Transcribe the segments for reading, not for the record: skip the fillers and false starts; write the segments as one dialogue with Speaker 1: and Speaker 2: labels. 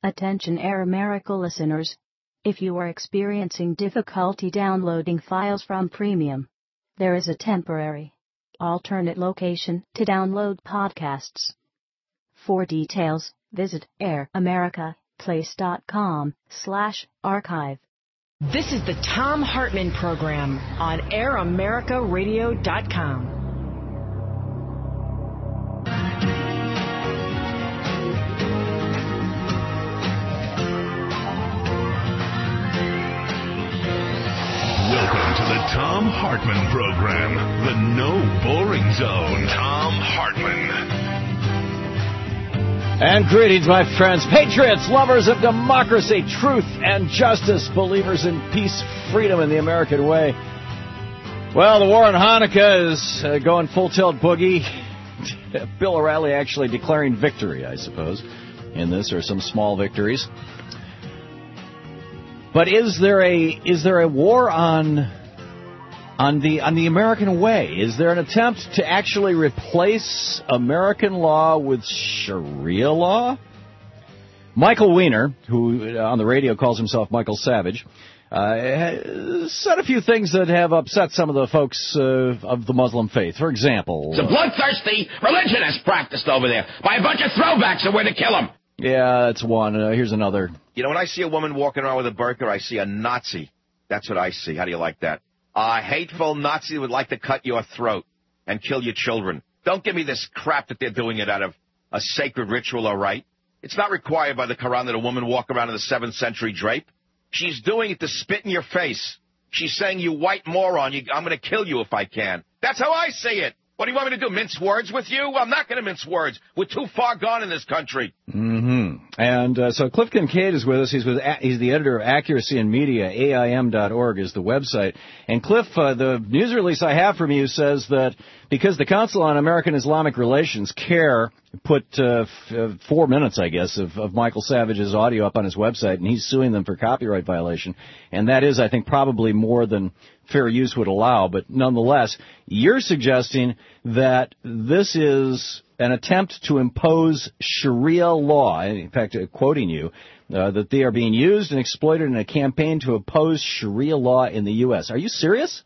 Speaker 1: Attention Air America listeners. If you are experiencing difficulty downloading files from Premium, there is a temporary alternate location to download podcasts. For details, visit airamericaplace.com/archive.
Speaker 2: This is the Thom Hartmann Program on AirAmericaRadio.com.
Speaker 3: Welcome to the Thom Hartmann Program, the no boring zone. Thom Hartmann.
Speaker 4: And greetings, my friends, patriots, lovers of democracy, truth, and justice, believers in peace, freedom, and the American way. Well, the war on Hanukkah is going full-tilt boogie. Bill O'Reilly actually declaring victory, I suppose, in this, or some small victories. But is there a war on the American way? Is there an attempt to actually replace American law with Sharia law? Michael Weiner, who on the radio calls himself Michael Savage, said a few things that have upset some of the folks of the Muslim faith. For example,
Speaker 5: it's a bloodthirsty religion that's practiced over there by a bunch of throwbacks and we're to kill them.
Speaker 4: Yeah, that's one. Here's another.
Speaker 6: You know, when I see a woman walking around with a burqa, I see a Nazi. That's what I see. How do you like that? A hateful Nazi would like to cut your throat and kill your children. Don't give me this crap that they're doing it out of a sacred ritual or rite. It's not required by the Quran that a woman walk around in the 7th century drape. She's doing it to spit in your face. She's saying, you white moron, I'm going to kill you if I can. That's how I see it. What do you want me to do, mince words with you? Well, I'm not going to mince words. We're too far gone in this country.
Speaker 4: Mm-hmm. And so Cliff Kincaid is with us. He's the editor of Accuracy in Media. AIM.org is the website. And Cliff, the news release I have from you says that because the Council on American Islamic Relations, CAIR, put 4 minutes, I guess, of Michael Savage's audio up on his website, and he's suing them for copyright violation. And that is, I think, probably more than fair use would allow. But nonetheless, you're suggesting that this is an attempt to impose Sharia law. In fact, quoting you, that they are being used and exploited in a campaign to oppose Sharia law in the U.S. Are you serious?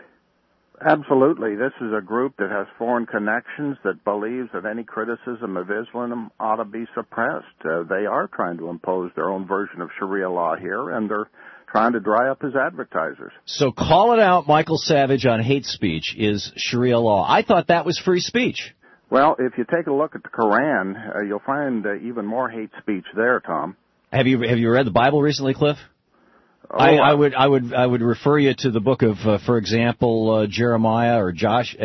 Speaker 7: Absolutely. This is a group that has foreign connections that believes that any criticism of Islam ought to be suppressed. They are trying to impose their own version of Sharia law here, and they're trying to dry up his advertisers.
Speaker 4: So calling out Michael Savage on hate speech is Sharia law. I thought that was free speech.
Speaker 7: Well, if you take a look at the Quran, you'll find even more hate speech there, Tom.
Speaker 4: Have you read the Bible recently, Cliff?
Speaker 7: Oh,
Speaker 4: I would refer you to the book of, for example, Jeremiah or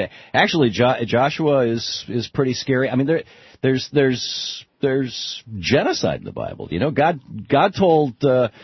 Speaker 4: Joshua is pretty scary. I mean, there's genocide in the Bible. You know, God told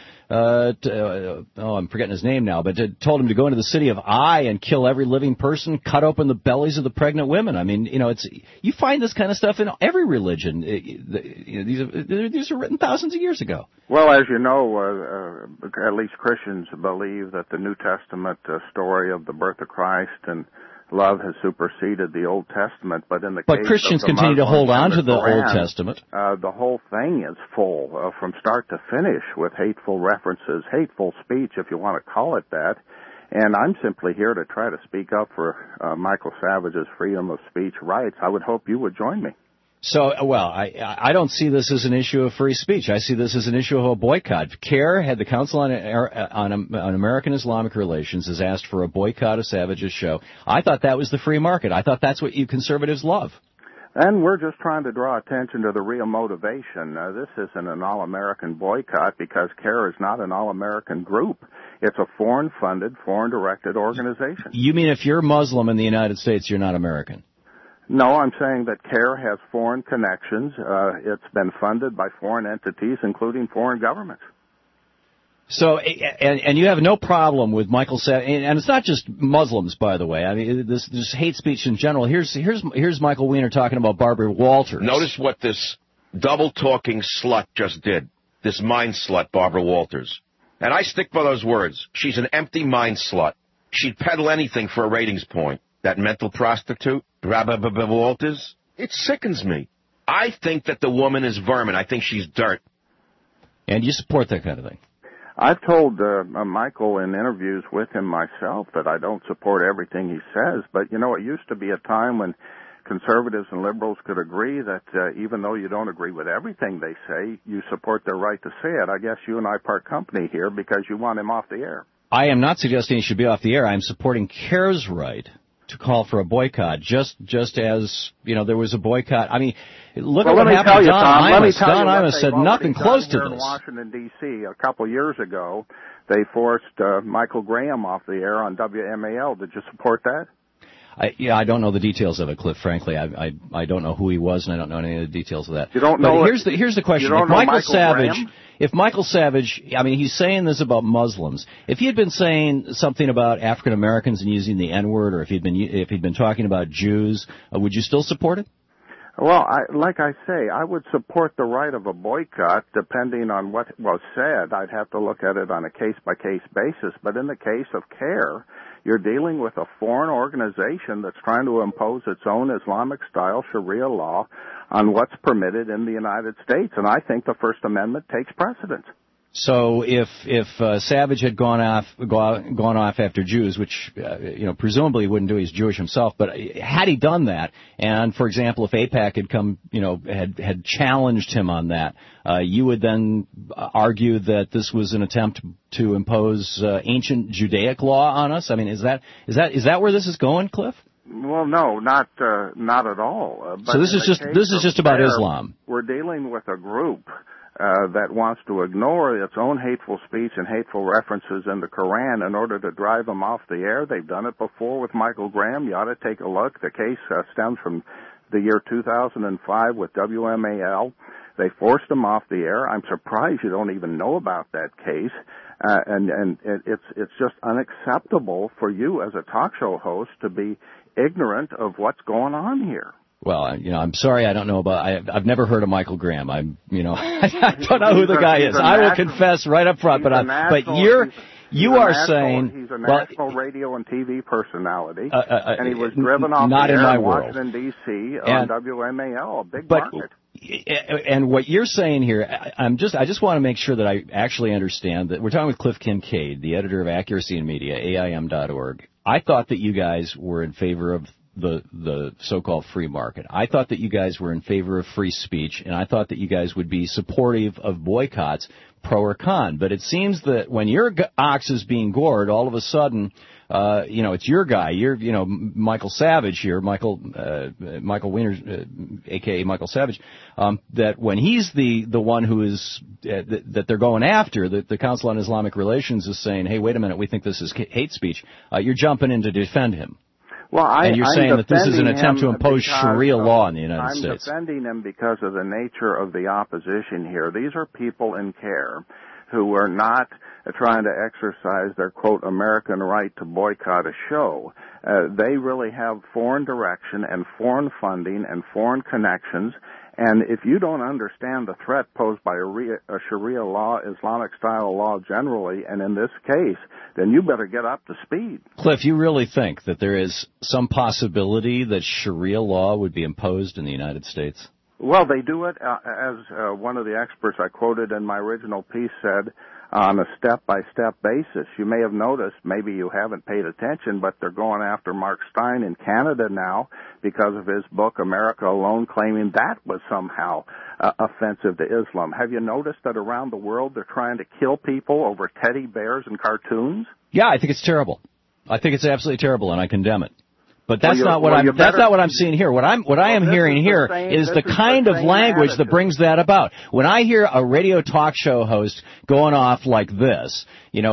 Speaker 4: I'm forgetting his name now, but told him to go into the city of Ai and kill every living person, cut open the bellies of the pregnant women. I mean, you know, you find this kind of stuff in every religion. These are written thousands of years ago.
Speaker 7: Well, as you know, at least Christians believe that the New Testament story of the birth of Christ and love has superseded the Old Testament, but in the case
Speaker 4: Christians
Speaker 7: of the
Speaker 4: continue to hold on to the
Speaker 7: Quran,
Speaker 4: Old Testament.
Speaker 7: The whole thing is full from start to finish with hateful references, hateful speech, if you want to call it that. And I'm simply here to try to speak up for Michael Savage's freedom of speech rights. I would hope you would join me.
Speaker 4: So, well, I don't see this as an issue of free speech. I see this as an issue of a boycott. CAIR, had the Council on American Islamic Relations, has asked for a boycott of Savage's show. I thought that was the free market. I thought that's what you conservatives love.
Speaker 7: And we're just trying to draw attention to the real motivation. This isn't an all-American boycott because CAIR is not an all-American group. It's a foreign-funded, foreign-directed organization.
Speaker 4: You mean if you're Muslim in the United States, you're not American?
Speaker 7: No, I'm saying that CAIR has foreign connections. It's been funded by foreign entities, including foreign governments.
Speaker 4: So, and you have no problem with Michael Savage, and it's not just Muslims, by the way. I mean, this hate speech in general. Here's Michael Weiner talking about Barbara Walters.
Speaker 6: Notice what this double-talking slut just did. This mind slut, Barbara Walters. And I stick by those words. She's an empty mind slut. She'd peddle anything for a ratings point. That mental prostitute, Barbara Walters, it sickens me. I think that the woman is vermin. I think she's dirt.
Speaker 4: And you support that kind of thing?
Speaker 7: I've told Michael in interviews with him myself that I don't support everything he says, but, you know, it used to be a time when conservatives and liberals could agree that even though you don't agree with everything they say, you support their right to say it. I guess you and I part company here because you want him off the air.
Speaker 4: I am not suggesting he should be off the air. I'm supporting CARE's right to call for a boycott, just as, you know, there was a boycott. I mean, look at what happened to Don Imus. Don Imus said nothing close to this.
Speaker 7: In Washington, D.C., a couple years ago, they forced Michael Graham off the air on WMAL. Did you support that?
Speaker 4: I don't know the details of it, Cliff, frankly. I don't know who he was, and I don't know any of the details of that.
Speaker 7: You don't know.
Speaker 4: But here's the question. If Michael Savage, I mean, he's saying this about Muslims. If he had been saying something about African Americans and using the N-word, or if he'd been talking about Jews, would you still support it?
Speaker 7: Well, like I say, I would support the right of a boycott depending on what was said. I'd have to look at it on a case-by-case basis. But in the case of CARE, you're dealing with a foreign organization that's trying to impose its own Islamic-style Sharia law on what's permitted in the United States. And I think the First Amendment takes precedence.
Speaker 4: So if Savage had gone off after Jews, which presumably he wouldn't do, he's Jewish himself, but had he done that, and for example, if AIPAC had come, had challenged him on that, you would then argue that this was an attempt to impose ancient Judaic law on us. I mean, is that where this is going, Cliff?
Speaker 7: Well, no, not at all.
Speaker 4: So this is just about Islam.
Speaker 7: We're dealing with a group that wants to ignore its own hateful speech and hateful references in the Quran in order to drive them off the air. They've done it before with Michael Graham. You ought to take a look. The case stems from the year 2005 with WMAL. They forced him off the air. I'm surprised you don't even know about that case. And it's just unacceptable for you as a talk show host to be ignorant of what's going on here.
Speaker 4: Well, I'm sorry, I don't know about. I've never heard of Michael Graham. I don't know who the guy is. I will confess right up front. You are saying
Speaker 7: he's a national radio and TV personality, and he was driven off
Speaker 4: not
Speaker 7: the air
Speaker 4: in my
Speaker 7: in
Speaker 4: world.
Speaker 7: Washington D.C. on WMAL, a big market.
Speaker 4: And what you're saying here, I just want to make sure that I actually understand that we're talking with Cliff Kincaid, the editor of Accuracy in Media, AIM.org. I thought that you guys were in favor of the so-called free market. I thought that you guys were in favor of free speech, and I thought that you guys would be supportive of boycotts, pro or con. But it seems that when your ox is being gored, all of a sudden, it's your guy. You're, Michael Savage here, Michael Weiner, a.k.a. Michael Savage, that when he's the one who is, that they're going after, that the Council on Islamic Relations is saying, hey, wait a minute, we think this is hate speech, you're jumping in to defend him.
Speaker 7: Well,
Speaker 4: and you're saying that this is an attempt to impose Sharia law in the United States.
Speaker 7: I'm defending him because of the nature of the opposition here. These are people in CARE who are not trying to exercise their, quote, American right to boycott a show. They really have foreign direction and foreign funding and foreign connections. And if you don't understand the threat posed by a Sharia law, Islamic-style law generally, and in this case, then you better get up to speed.
Speaker 4: Cliff, you really think that there is some possibility that Sharia law would be imposed in the United States?
Speaker 7: Well, they do it, as one of the experts I quoted in my original piece said, on a step-by-step basis. You may have noticed, maybe you haven't paid attention, but they're going after Mark Steyn in Canada now because of his book, America Alone, claiming that was somehow offensive to Islam. Have you noticed that around the world they're trying to kill people over teddy bears and cartoons?
Speaker 4: Yeah, I think it's terrible. I think it's absolutely terrible, and I condemn it. But that's not what I'm seeing here. What I am hearing here is the kind of language that brings that about. When I hear a radio talk show host going off like this,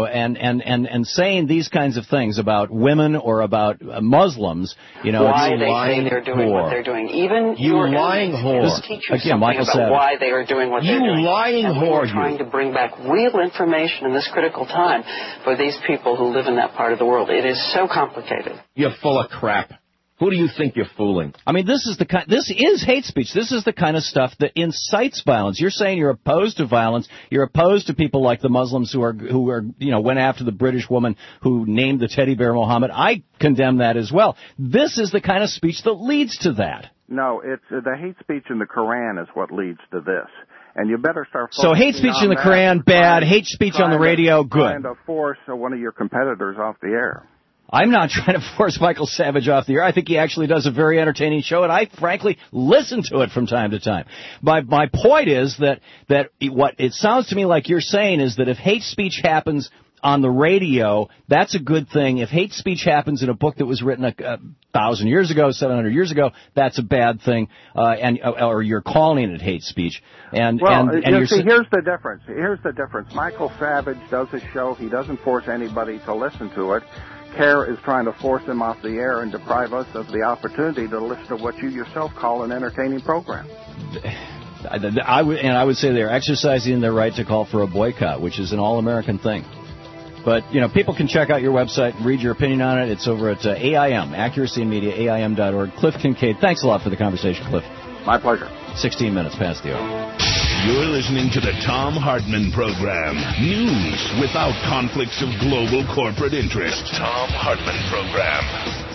Speaker 4: and saying these kinds of things about women or about Muslims,
Speaker 8: why they say they're doing what they're doing. Even
Speaker 5: you lying whore.
Speaker 4: Again, Michael Savage.
Speaker 8: Why they are doing what they're doing.
Speaker 5: You lying whore.
Speaker 8: We're trying to bring back real information in this critical time for these people who live in that part of the world. It is so complicated.
Speaker 5: You're full of crap. Who do you think you're fooling?
Speaker 4: I mean, this is hate speech. This is the kind of stuff that incites violence. You're saying you're opposed to violence. You're opposed to people like the Muslims who went after the British woman who named the teddy bear Mohammed. I condemn that as well. This is the kind of speech that leads to that.
Speaker 7: No, it's the hate speech in the Quran is what leads to this. And you better start
Speaker 4: So hate speech in the Quran, bad. Hate speech on the radio, good.
Speaker 7: Trying to force one of your competitors off the air.
Speaker 4: I'm not trying to force Michael Savage off the air. I think he actually does a very entertaining show, and I frankly listen to it from time to time. My point is that what it sounds to me like you're saying is that if hate speech happens on the radio, that's a good thing. If hate speech happens in a book that was written 1,000 years ago, 700 years ago, that's a bad thing, or you're calling it hate speech. And
Speaker 7: you see, here's the difference. Here's the difference. Michael Savage does his show. He doesn't force anybody to listen to it. CARE is trying to force him off the air and deprive us of the opportunity to listen to what you yourself call an entertaining program.
Speaker 4: I would say they're exercising their right to call for a boycott, which is an all-American thing. But, people can check out your website and read your opinion on it. It's over at AIM, Accuracy in Media, AIM.org. Cliff Kincaid, thanks a lot for the conversation, Cliff.
Speaker 7: My pleasure.
Speaker 4: 16 minutes past the hour.
Speaker 3: You're listening to the Thom Hartmann Program. News without conflicts of global corporate interest. The Thom Hartmann Program.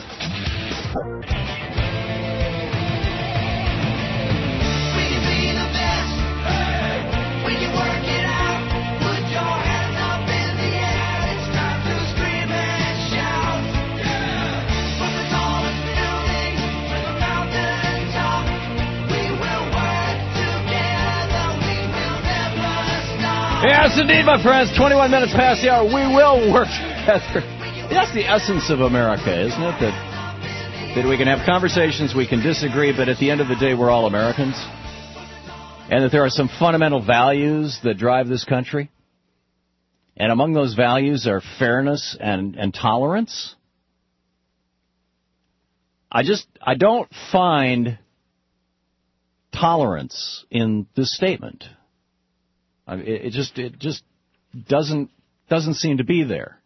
Speaker 9: When you be the best, when you work it out, put your hands up in the air. It's time to scream and shout. From the tallest building to the mountain top, we will work together. We will never stop.
Speaker 4: Yes, indeed, my friends. 21 minutes past the hour. We will work together. That's the essence of America, isn't it? That we can have conversations, we can disagree, but at the end of the day, we're all Americans. And that there are some fundamental values that drive this country. And among those values are fairness and tolerance. I don't find tolerance in this statement. It just doesn't seem to be there.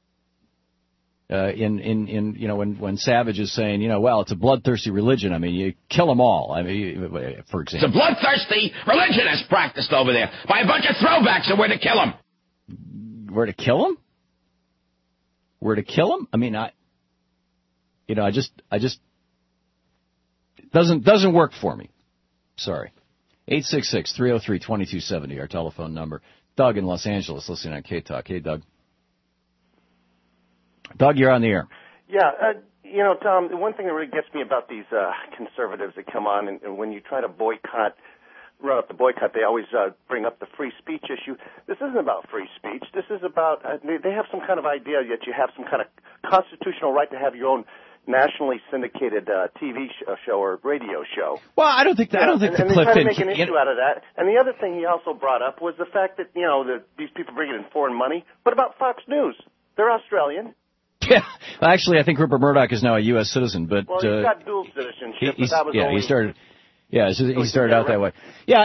Speaker 4: When Savage is saying, well, it's a bloodthirsty religion. I mean, you kill them all. I mean, for example.
Speaker 5: It's a bloodthirsty religion that's practiced over there by a bunch of throwbacks, and we're to kill them.
Speaker 4: We're to kill them? We're to kill them? I mean, I just it doesn't work for me. Sorry. 866-303-2270, our telephone number. Doug in Los Angeles, listening on K-Talk. Hey, Doug. Doug, you're on the air.
Speaker 10: Yeah, Tom, the one thing that really gets me about these conservatives that come on, and when you try to run up the boycott, they always bring up the free speech issue. This isn't about free speech. This is about, they have some kind of idea that you have some kind of constitutional right to have your own nationally syndicated TV show or radio show.
Speaker 4: Well, I don't think the
Speaker 10: and
Speaker 4: Cliff
Speaker 10: they try to make an issue out of that. And the other thing he also brought up was the fact that, these people bring in foreign money. But about Fox News, they're Australian.
Speaker 4: Yeah, well, actually, I think Rupert Murdoch is now a U.S. citizen, but
Speaker 10: well, he's got dual citizenship.
Speaker 4: He started out that way. Yeah,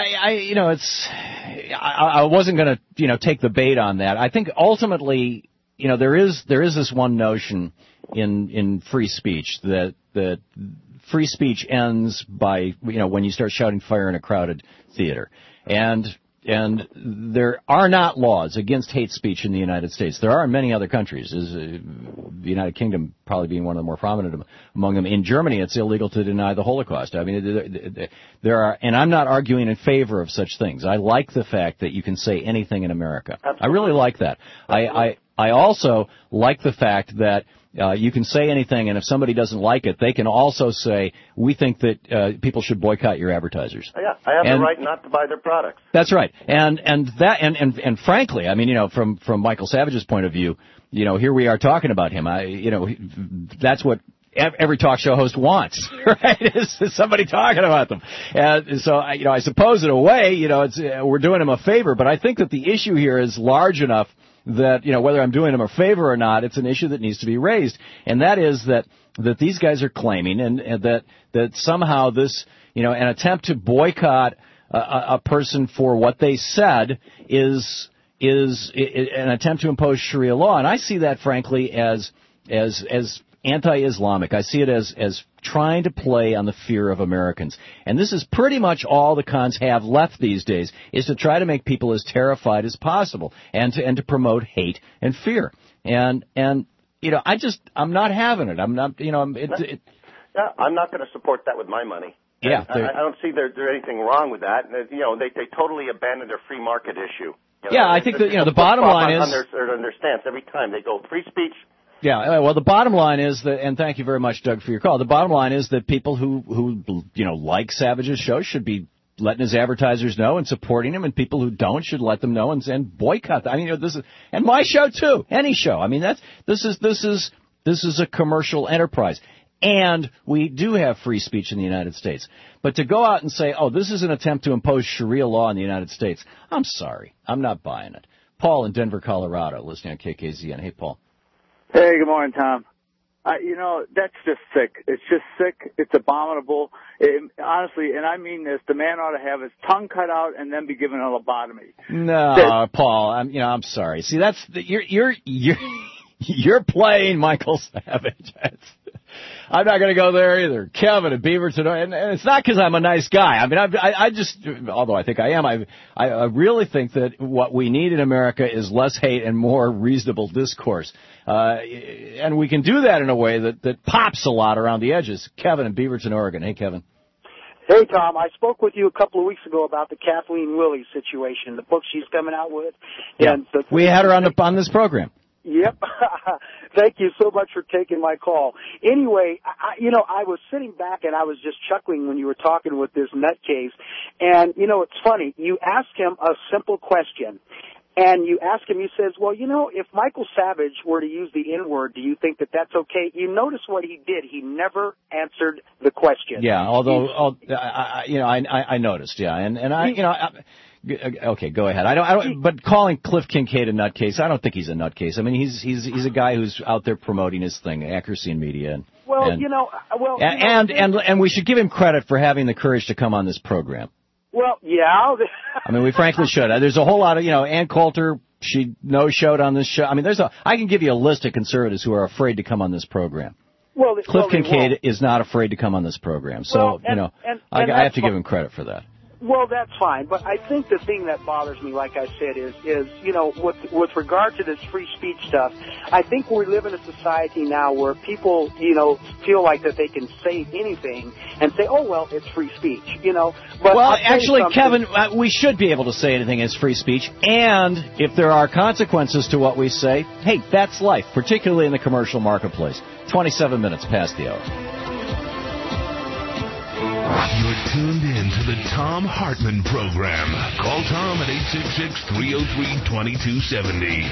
Speaker 4: I wasn't going to take the bait on that. I think ultimately, there is this one notion in free speech that free speech ends by when you start shouting fire in a crowded theater, and there are not laws against hate speech in the United States. There are in many other countries, the United Kingdom probably being one of the more prominent among them. In Germany, it's illegal to deny the Holocaust. I mean, there are, and I'm not arguing in favor of such things. I like the fact that you can say anything in America. Absolutely. I really like that. I also like the fact that you can say anything, and if somebody doesn't like it, they can also say, we think that people should boycott your advertisers.
Speaker 10: Yeah, I have the right not to buy their products.
Speaker 4: That's right. And frankly, I mean, from Michael Savage's point of view, here we are talking about him. That's what every talk show host wants, right? Is somebody talking about them. And so, I suppose in a way, we're doing him a favor, but I think that the issue here is large enough that, whether I'm doing them a favor or not, it's an issue that needs to be raised. And that is that these guys are claiming and that somehow this, an attempt to boycott a person for what they said is an attempt to impose Sharia law. And I see that, frankly, as anti-Islamic. I see it as trying to play on the fear of Americans. And this is pretty much all the cons have left these days, is to try to make people as terrified as possible and to promote hate and fear. And I'm not having it. I'm not,
Speaker 10: I'm not going to support that with my money.
Speaker 4: Yeah,
Speaker 10: I don't see there's anything wrong with that. You know, they totally abandoned their free market issue. You know,
Speaker 4: yeah, I think that the bottom line is
Speaker 10: on their stance every time they go free speech.
Speaker 4: Yeah, well, the bottom line is that, and thank you very much, Doug, for your call. The bottom line is that people who like Savage's show should be letting his advertisers know and supporting him, and people who don't should let them know and boycott. I mean, this is, and my show too, any show. I mean, this is a commercial enterprise. And we do have free speech in the United States. But to go out and say, oh, this is an attempt to impose Sharia law in the United States, I'm sorry. I'm not buying it. Paul in Denver, Colorado, listening on KKZN. Hey, Paul.
Speaker 11: Hey, good morning, Tom. That's just sick. It's just sick. It's abominable. Honestly, and I mean this, the man ought to have his tongue cut out and then be given a lobotomy.
Speaker 4: No, Paul, I'm sorry. See, you're playing Michael Savage. I'm not going to go there either. Kevin at Beaverton, and it's not because I'm a nice guy. I mean, I just, although I think I am, I really think that what we need in America is less hate and more reasonable discourse. And we can do that in a way that pops a lot around the edges. Kevin in Beaverton, Oregon. Hey, Kevin.
Speaker 12: Hey, Tom, I spoke with you a couple of weeks ago about the Kathleen Willey situation, the book she's coming out with.
Speaker 4: Yeah,
Speaker 12: and
Speaker 4: we had her on this program.
Speaker 12: Yep. Thank you so much for taking my call. Anyway, I was sitting back and I was just chuckling when you were talking with this nutcase. And, it's funny. You ask him a simple question. And you ask him, he says, well, if Michael Savage were to use the N-word, do you think that that's okay? You notice what he did. He never answered the question.
Speaker 4: Yeah, although, I noticed, yeah. Okay, go ahead. I don't. But calling Cliff Kincaid a nutcase, I don't think he's a nutcase. I mean, he's a guy who's out there promoting his thing, Accuracy in Media, and we should give him credit for having the courage to come on this program.
Speaker 12: Well, yeah.
Speaker 4: I mean, we frankly should. There's a whole lot of, Ann Coulter, she no-showed on this show. I mean, I can give you a list of conservatives who are afraid to come on this program. Cliff Kincaid is not afraid to come on this program. So, I have to give him credit for that.
Speaker 12: Well, that's fine, but I think the thing that bothers me, like I said, is with regard to this free speech stuff, I think we live in a society now where people, feel like that they can say anything and say, oh, well, it's free speech, But
Speaker 4: well, actually, Kevin, we should be able to say anything as free speech, and if there are consequences to what we say, hey, that's life, particularly in the commercial marketplace. 27 minutes past the hour.
Speaker 3: You're tuned in to the Tom Hartman Program. Call Tom at 866-303-2270.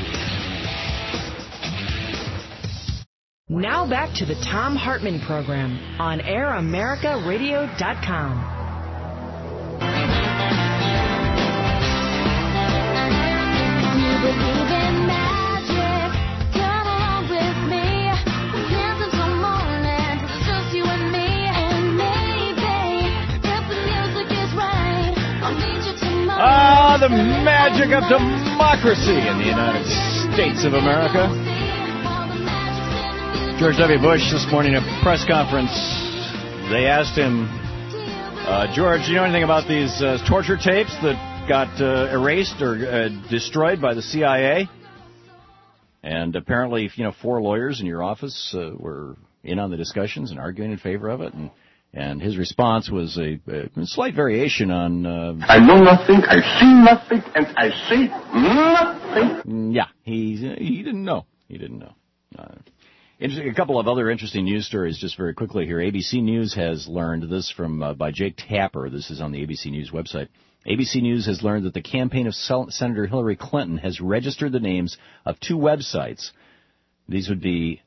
Speaker 2: Now back to the Tom Hartman Program on AirAmericaRadio.com.
Speaker 4: The magic of democracy in the United States of America. George W. Bush this morning at a press conference, they asked him, George, do you know anything about these torture tapes that got erased or destroyed by the CIA? And apparently, 4 lawyers in your office were in on the discussions and arguing in favor of it. And his response was a slight variation on...
Speaker 13: I know nothing, I see nothing, and I say nothing.
Speaker 4: Yeah, he didn't know. He didn't know. A couple of other interesting news stories just very quickly here. ABC News has learned this by Jake Tapper. This is on the ABC News website. ABC News has learned that the campaign of Senator Hillary Clinton has registered the names of 2 websites. These would be,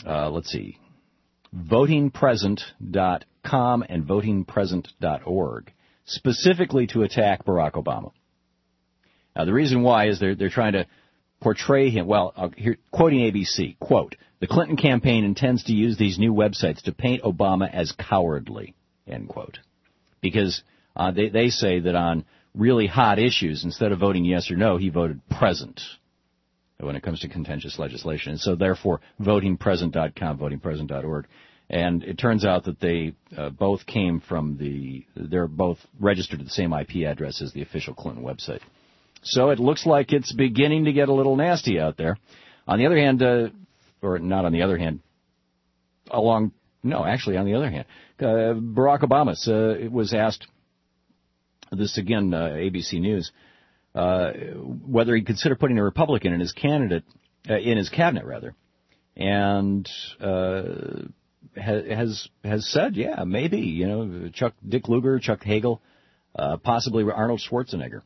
Speaker 4: votingpresent.com and votingpresent.org, specifically to attack Barack Obama. Now, the reason why is they're trying to portray him, here, quoting ABC, quote, the Clinton campaign intends to use these new websites to paint Obama as cowardly, end quote. Because they say that on really hot issues, instead of voting yes or no, he voted present when it comes to contentious legislation. And so, therefore, votingpresent.com, votingpresent.org. And it turns out that they both came from they're both registered at the same IP address as the official Clinton website. So it looks like it's beginning to get a little nasty out there. On the other hand, or not on the other hand, along No, actually, on the other hand, Barack Obama was asked, this again, ABC News, whether he'd consider putting a Republican in his cabinet, and has said, yeah, maybe, Dick Lugar, Chuck Hagel, possibly Arnold Schwarzenegger.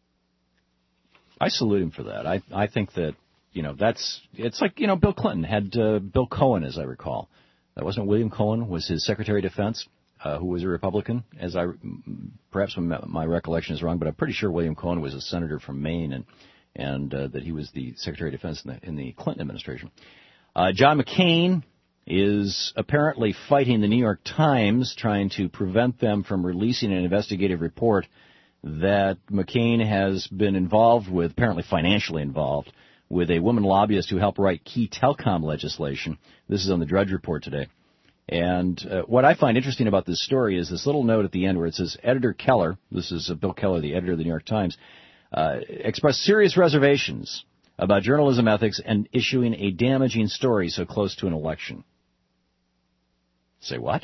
Speaker 4: I salute him for that. I think that, it's like, Bill Clinton had Bill Cohen, as I recall. That wasn't William Cohen, was his Secretary of Defense, who was a Republican, perhaps my recollection is wrong, but I'm pretty sure William Cohen was a senator from Maine and that he was the Secretary of Defense in the Clinton administration. John McCain is apparently fighting the New York Times, trying to prevent them from releasing an investigative report that McCain has been involved with, apparently financially involved, with a woman lobbyist who helped write key telecom legislation. This is on the Drudge Report today. And what I find interesting about this story is this little note at the end where it says, Editor Keller, this is Bill Keller, the editor of the New York Times, expressed serious reservations about journalism ethics and issuing a damaging story so close to an election. Say what?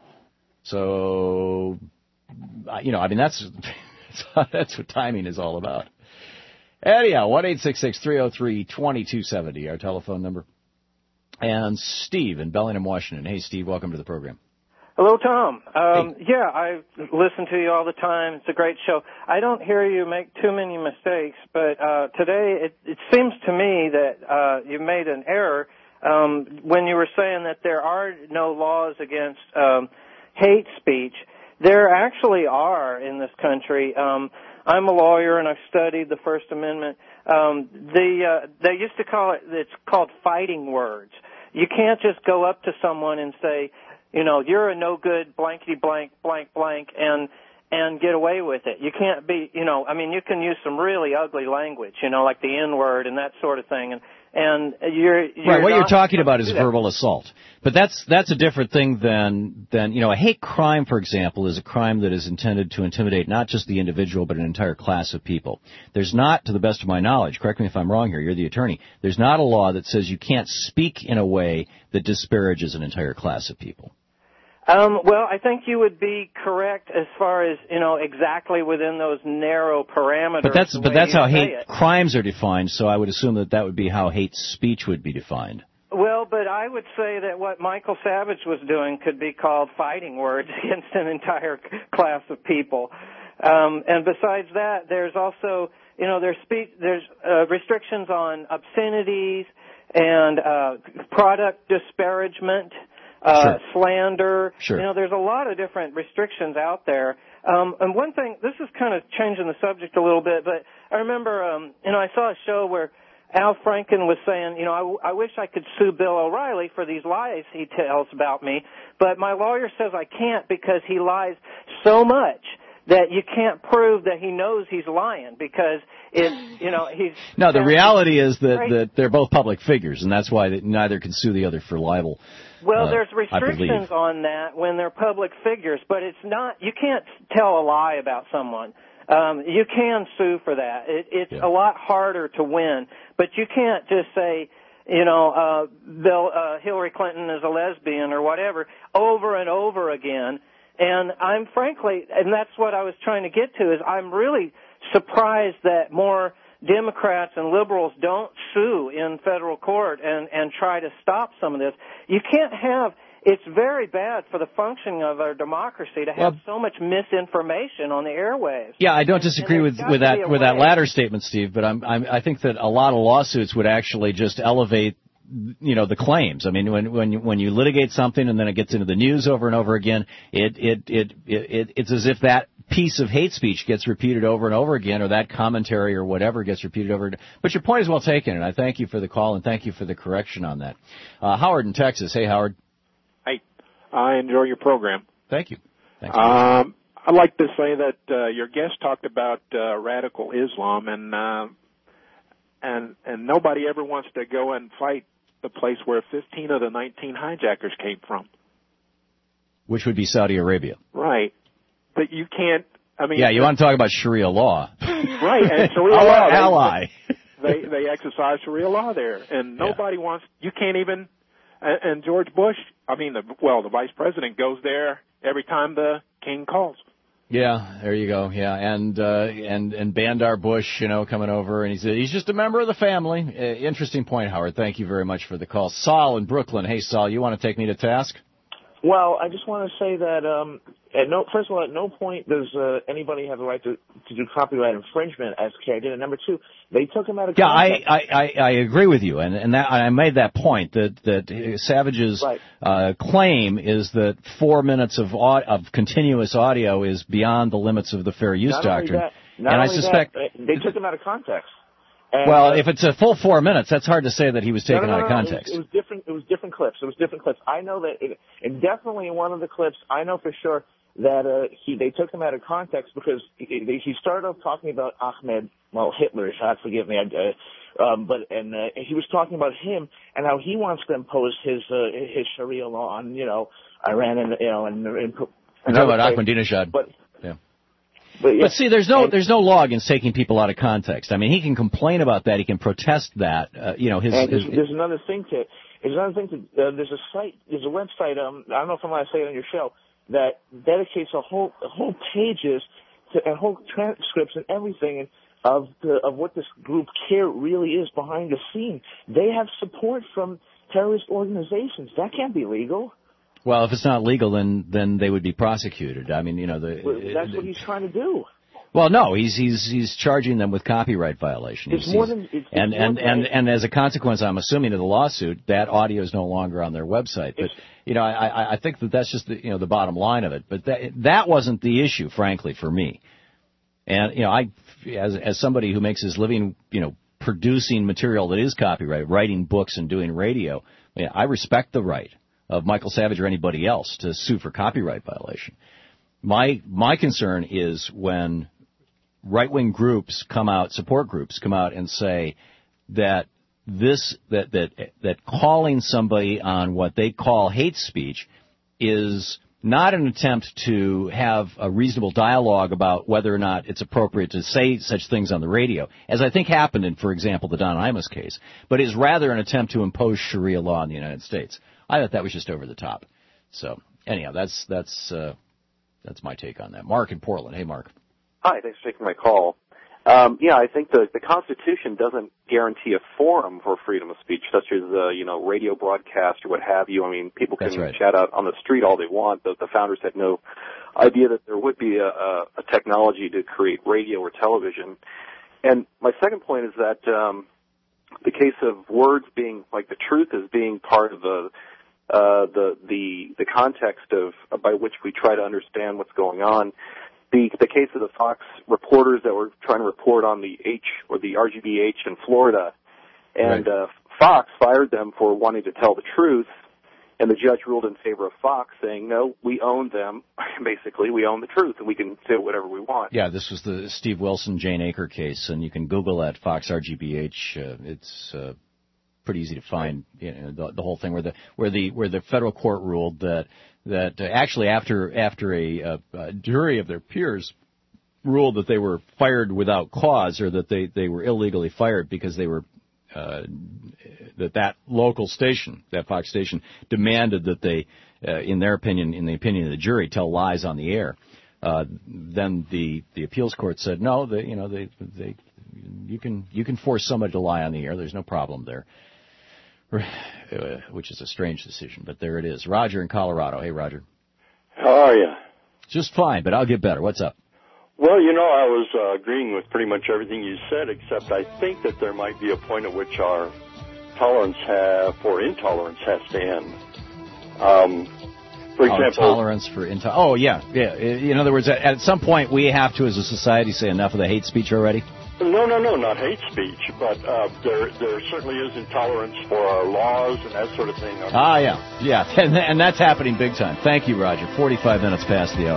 Speaker 4: So, that's what timing is all about. Anyhow, 1-866-303-2270, our telephone number. And Steve in Bellingham, Washington. Hey, Steve, welcome to the program.
Speaker 14: Hello, Tom.
Speaker 4: Hey.
Speaker 14: Yeah, I listen to you all the time. It's a great show. I don't hear you make too many mistakes, but today it seems to me that you made an error when you were saying that there are no laws against hate speech. There actually are in this country. I'm a lawyer and I've studied the First Amendment. They used to call it's called fighting words. You can't just go up to someone and say, you're a no good blankety blank blank blank and get away with it. You can't be, you can use some really ugly language, like the N-word and that sort of thing. And you're
Speaker 4: right. What you're talking about is
Speaker 14: that.
Speaker 4: Verbal assault, but that's a different thing than a hate crime, for example, is a crime that is intended to intimidate not just the individual but an entire class of people. There's not, to the best of my knowledge, correct me if I'm wrong here, you're the attorney, there's not a law that says you can't speak in a way that disparages an entire class of people.
Speaker 14: Well, I think you would be correct as far as, exactly within those narrow parameters.
Speaker 4: But that's how hate crimes are defined, so I would assume that would be how hate speech would be defined.
Speaker 14: Well, but I would say that what Michael Savage was doing could be called fighting words against an entire class of people. And besides that, there's also, there's restrictions on obscenities and product disparagement.
Speaker 4: Sure.
Speaker 14: Slander.
Speaker 4: Sure.
Speaker 14: There's a lot of different restrictions out there. And one thing, this is kind of changing the subject a little bit, but I remember, I saw a show where Al Franken was saying, I wish I could sue Bill O'Reilly for these lies he tells about me, but my lawyer says I can't because he lies so much that you can't prove that he knows he's lying because he's...
Speaker 4: No, the reality is that they're both public figures, and that's why neither can sue the other for libel.
Speaker 14: Well, there's restrictions on that when they're public figures, but it's not, you can't tell a lie about someone. You can sue for that. It's a lot harder to win, but you can't just say, Hillary Clinton is a lesbian or whatever over and over again. And I'm frankly, and that's what I was trying to get to, is I'm really surprised that more Democrats and liberals don't sue in federal court and try to stop some of this. You can't have, it's very bad for the functioning of our democracy to have so much misinformation on the airwaves.
Speaker 4: Yeah, I don't disagree with that latter statement, Steve, but I think that a lot of lawsuits would actually just elevate the claims. I mean, when you litigate something and then it gets into the news over and over again, it's as if that piece of hate speech gets repeated over and over again, or that commentary or whatever gets repeated over. But your point is well taken, and I thank you for the call and thank you for the correction on that. Howard in Texas. Hey, Howard.
Speaker 15: Hey, I enjoy your program.
Speaker 4: Thank you. Thanks.
Speaker 15: I'd like to say that your guest talked about radical Islam, and nobody ever wants to go and fight the place where 15 of the 19 hijackers came from.
Speaker 4: Which would be Saudi Arabia.
Speaker 15: Right. But you can't,
Speaker 4: Yeah, you want to talk about Sharia law.
Speaker 15: Right, and Sharia law.
Speaker 4: Our ally.
Speaker 15: They exercise Sharia law there, and nobody wants, you can't even, And George Bush, the vice president goes there every time the king calls.
Speaker 4: Yeah, there you go. Yeah, and Bandar Bush, coming over, and he's just a member of the family. Interesting point, Howard. Thank you very much for the call. Saul in Brooklyn. Hey, Saul, you want to take me to task?
Speaker 16: Well, I just want to say that, first of all, at no point does anybody have the right to do copyright infringement, as Kay did. And number two, they took him out of context.
Speaker 4: I agree with you, and I made that point that Savage's claim is that 4 minutes of continuous audio is beyond the limits of the fair use doctrine.
Speaker 16: I suspect they took him out of context. And,
Speaker 4: well, if it's a full 4 minutes, that's hard to say that he was taken out of context.
Speaker 16: It was different. It was different clips. I know that, and definitely in one of the clips, I know for sure that they took him out of context because he started off talking about Hitler. God forgive me. He was talking about him and how he wants to impose his Sharia law on Iran and
Speaker 4: talking about Ahmadinejad. But see, there's no law against taking people out of context. I mean, he can complain about that. He can protest that.
Speaker 16: There's another thing to. There's a website. I don't know if I'm allowed to say it on your show that dedicates whole pages and whole transcripts and everything of what this group CARE really is behind the scene. They have support from terrorist organizations. That can't be legal.
Speaker 4: Well, if it's not legal, then they would be prosecuted. I mean,
Speaker 16: that's what he's trying to do.
Speaker 4: Well, no, he's charging them with copyright violation. And as a consequence, I'm assuming of the lawsuit, that audio is no longer on their website. But I think that's just the bottom line of it. But that wasn't the issue, frankly, for me. And I, as somebody who makes his living, producing material that is copyrighted, writing books and doing radio, I respect the right of Michael Savage or anybody else to sue for copyright violation. My concern is when right-wing groups come out, support groups come out and say that that calling somebody on what they call hate speech is not an attempt to have a reasonable dialogue about whether or not it's appropriate to say such things on the radio, as I think happened in, for example, the Don Imus case, but is rather an attempt to impose Sharia law in the United States. I thought that was just over the top. So, anyhow, that's my take on that. Mark in Portland. Hey, Mark.
Speaker 17: Hi, thanks for taking my call. I think the Constitution doesn't guarantee a forum for freedom of speech, such as, radio broadcast or what have you. I mean, people can chat out on the street all they want. The founders had no idea that there would be a technology to create radio or television. And my second point is that the case of words being, like the truth as being part of the context of by which we try to understand what's going on. The case of the Fox reporters that were trying to report on the RGBH in Florida, and Fox fired them for wanting to tell the truth, and the judge ruled in favor of Fox, saying, no, we own them. Basically, we own the truth, and we can say whatever we want.
Speaker 4: Yeah, this was the Steve Wilson, Jane Aker case, and you can Google that, Fox RGBH. It's pretty easy to find, the whole thing where the federal court ruled that actually after a jury of their peers ruled that they were fired without cause, or that they were illegally fired because they were that local station, that Fox station, demanded that they, in their opinion, in the opinion of the jury, tell lies on the air. Then the appeals court said no, you can force somebody to lie on the air. There's no problem there. Which is a strange decision, but there it is. Roger in Colorado. Hey, Roger.
Speaker 18: How are you?
Speaker 4: Just fine, but I'll get better. What's up?
Speaker 18: Well, I was agreeing with pretty much everything you said, except I think that there might be a point at which our tolerance for intolerance has to end. For example,
Speaker 4: tolerance for intolerance. Oh, yeah. In other words, at some point we have to, as a society, say enough of the hate speech already.
Speaker 18: No, not hate speech, but there certainly is intolerance for our laws and that sort of thing.
Speaker 4: Yeah, and that's happening big time. Thank you, Roger. 45 minutes past the hour.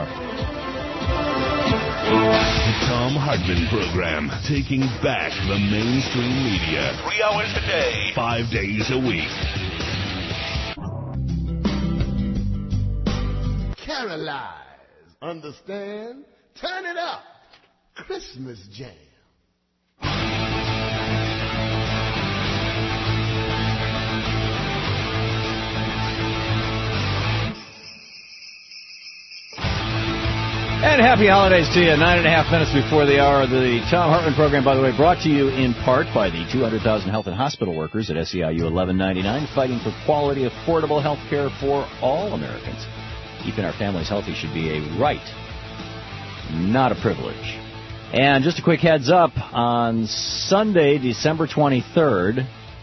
Speaker 3: The Thom Hartmann Program, taking back the mainstream media. 3 hours a day, 5 days a week.
Speaker 19: Carolize, understand? Turn it up. Christmas jam.
Speaker 4: right, happy holidays to you. 9.5 minutes before the hour of the Tom Hartman program, by the way, brought to you in part by the 200,000 health and hospital workers at SEIU 1199, fighting for quality, affordable health care for all Americans. Keeping our families healthy should be a right, not a privilege. And just a quick heads up, on Sunday, December 23rd,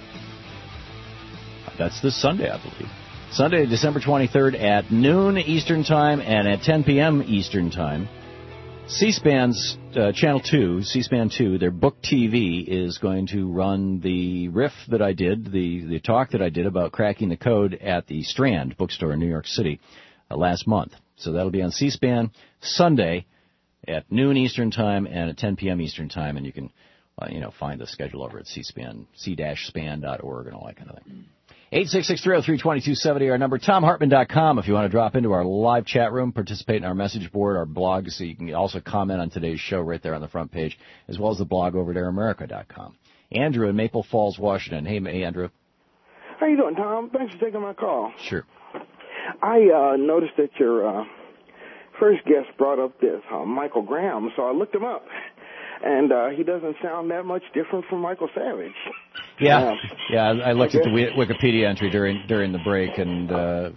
Speaker 4: that's this Sunday, I believe. Sunday, December 23rd at noon Eastern Time and at 10 p.m. Eastern Time, C-SPAN's Channel 2, C-SPAN 2, their Book TV is going to run the riff that I did, the talk that I did about cracking the code at the Strand bookstore in New York City last month. So that'll be on C-SPAN Sunday at noon Eastern Time and at 10 p.m. Eastern Time, and you can find the schedule over at c-span.org and all that kind of thing. 866-303-2270, our number, TomHartman.com, if you want to drop into our live chat room, participate in our message board, our blog, so you can also comment on today's show right there on the front page, as well as the blog over at AirAmerica.com. Andrew in Maple Falls, Washington. Hey, Andrew.
Speaker 20: How you doing, Tom? Thanks for taking my call.
Speaker 4: Sure.
Speaker 20: I noticed that your first guest brought up this Michael Graham, so I looked him up. And he doesn't sound that much different from Michael Savage.
Speaker 4: Yeah, I looked at the Wikipedia entry during the break, and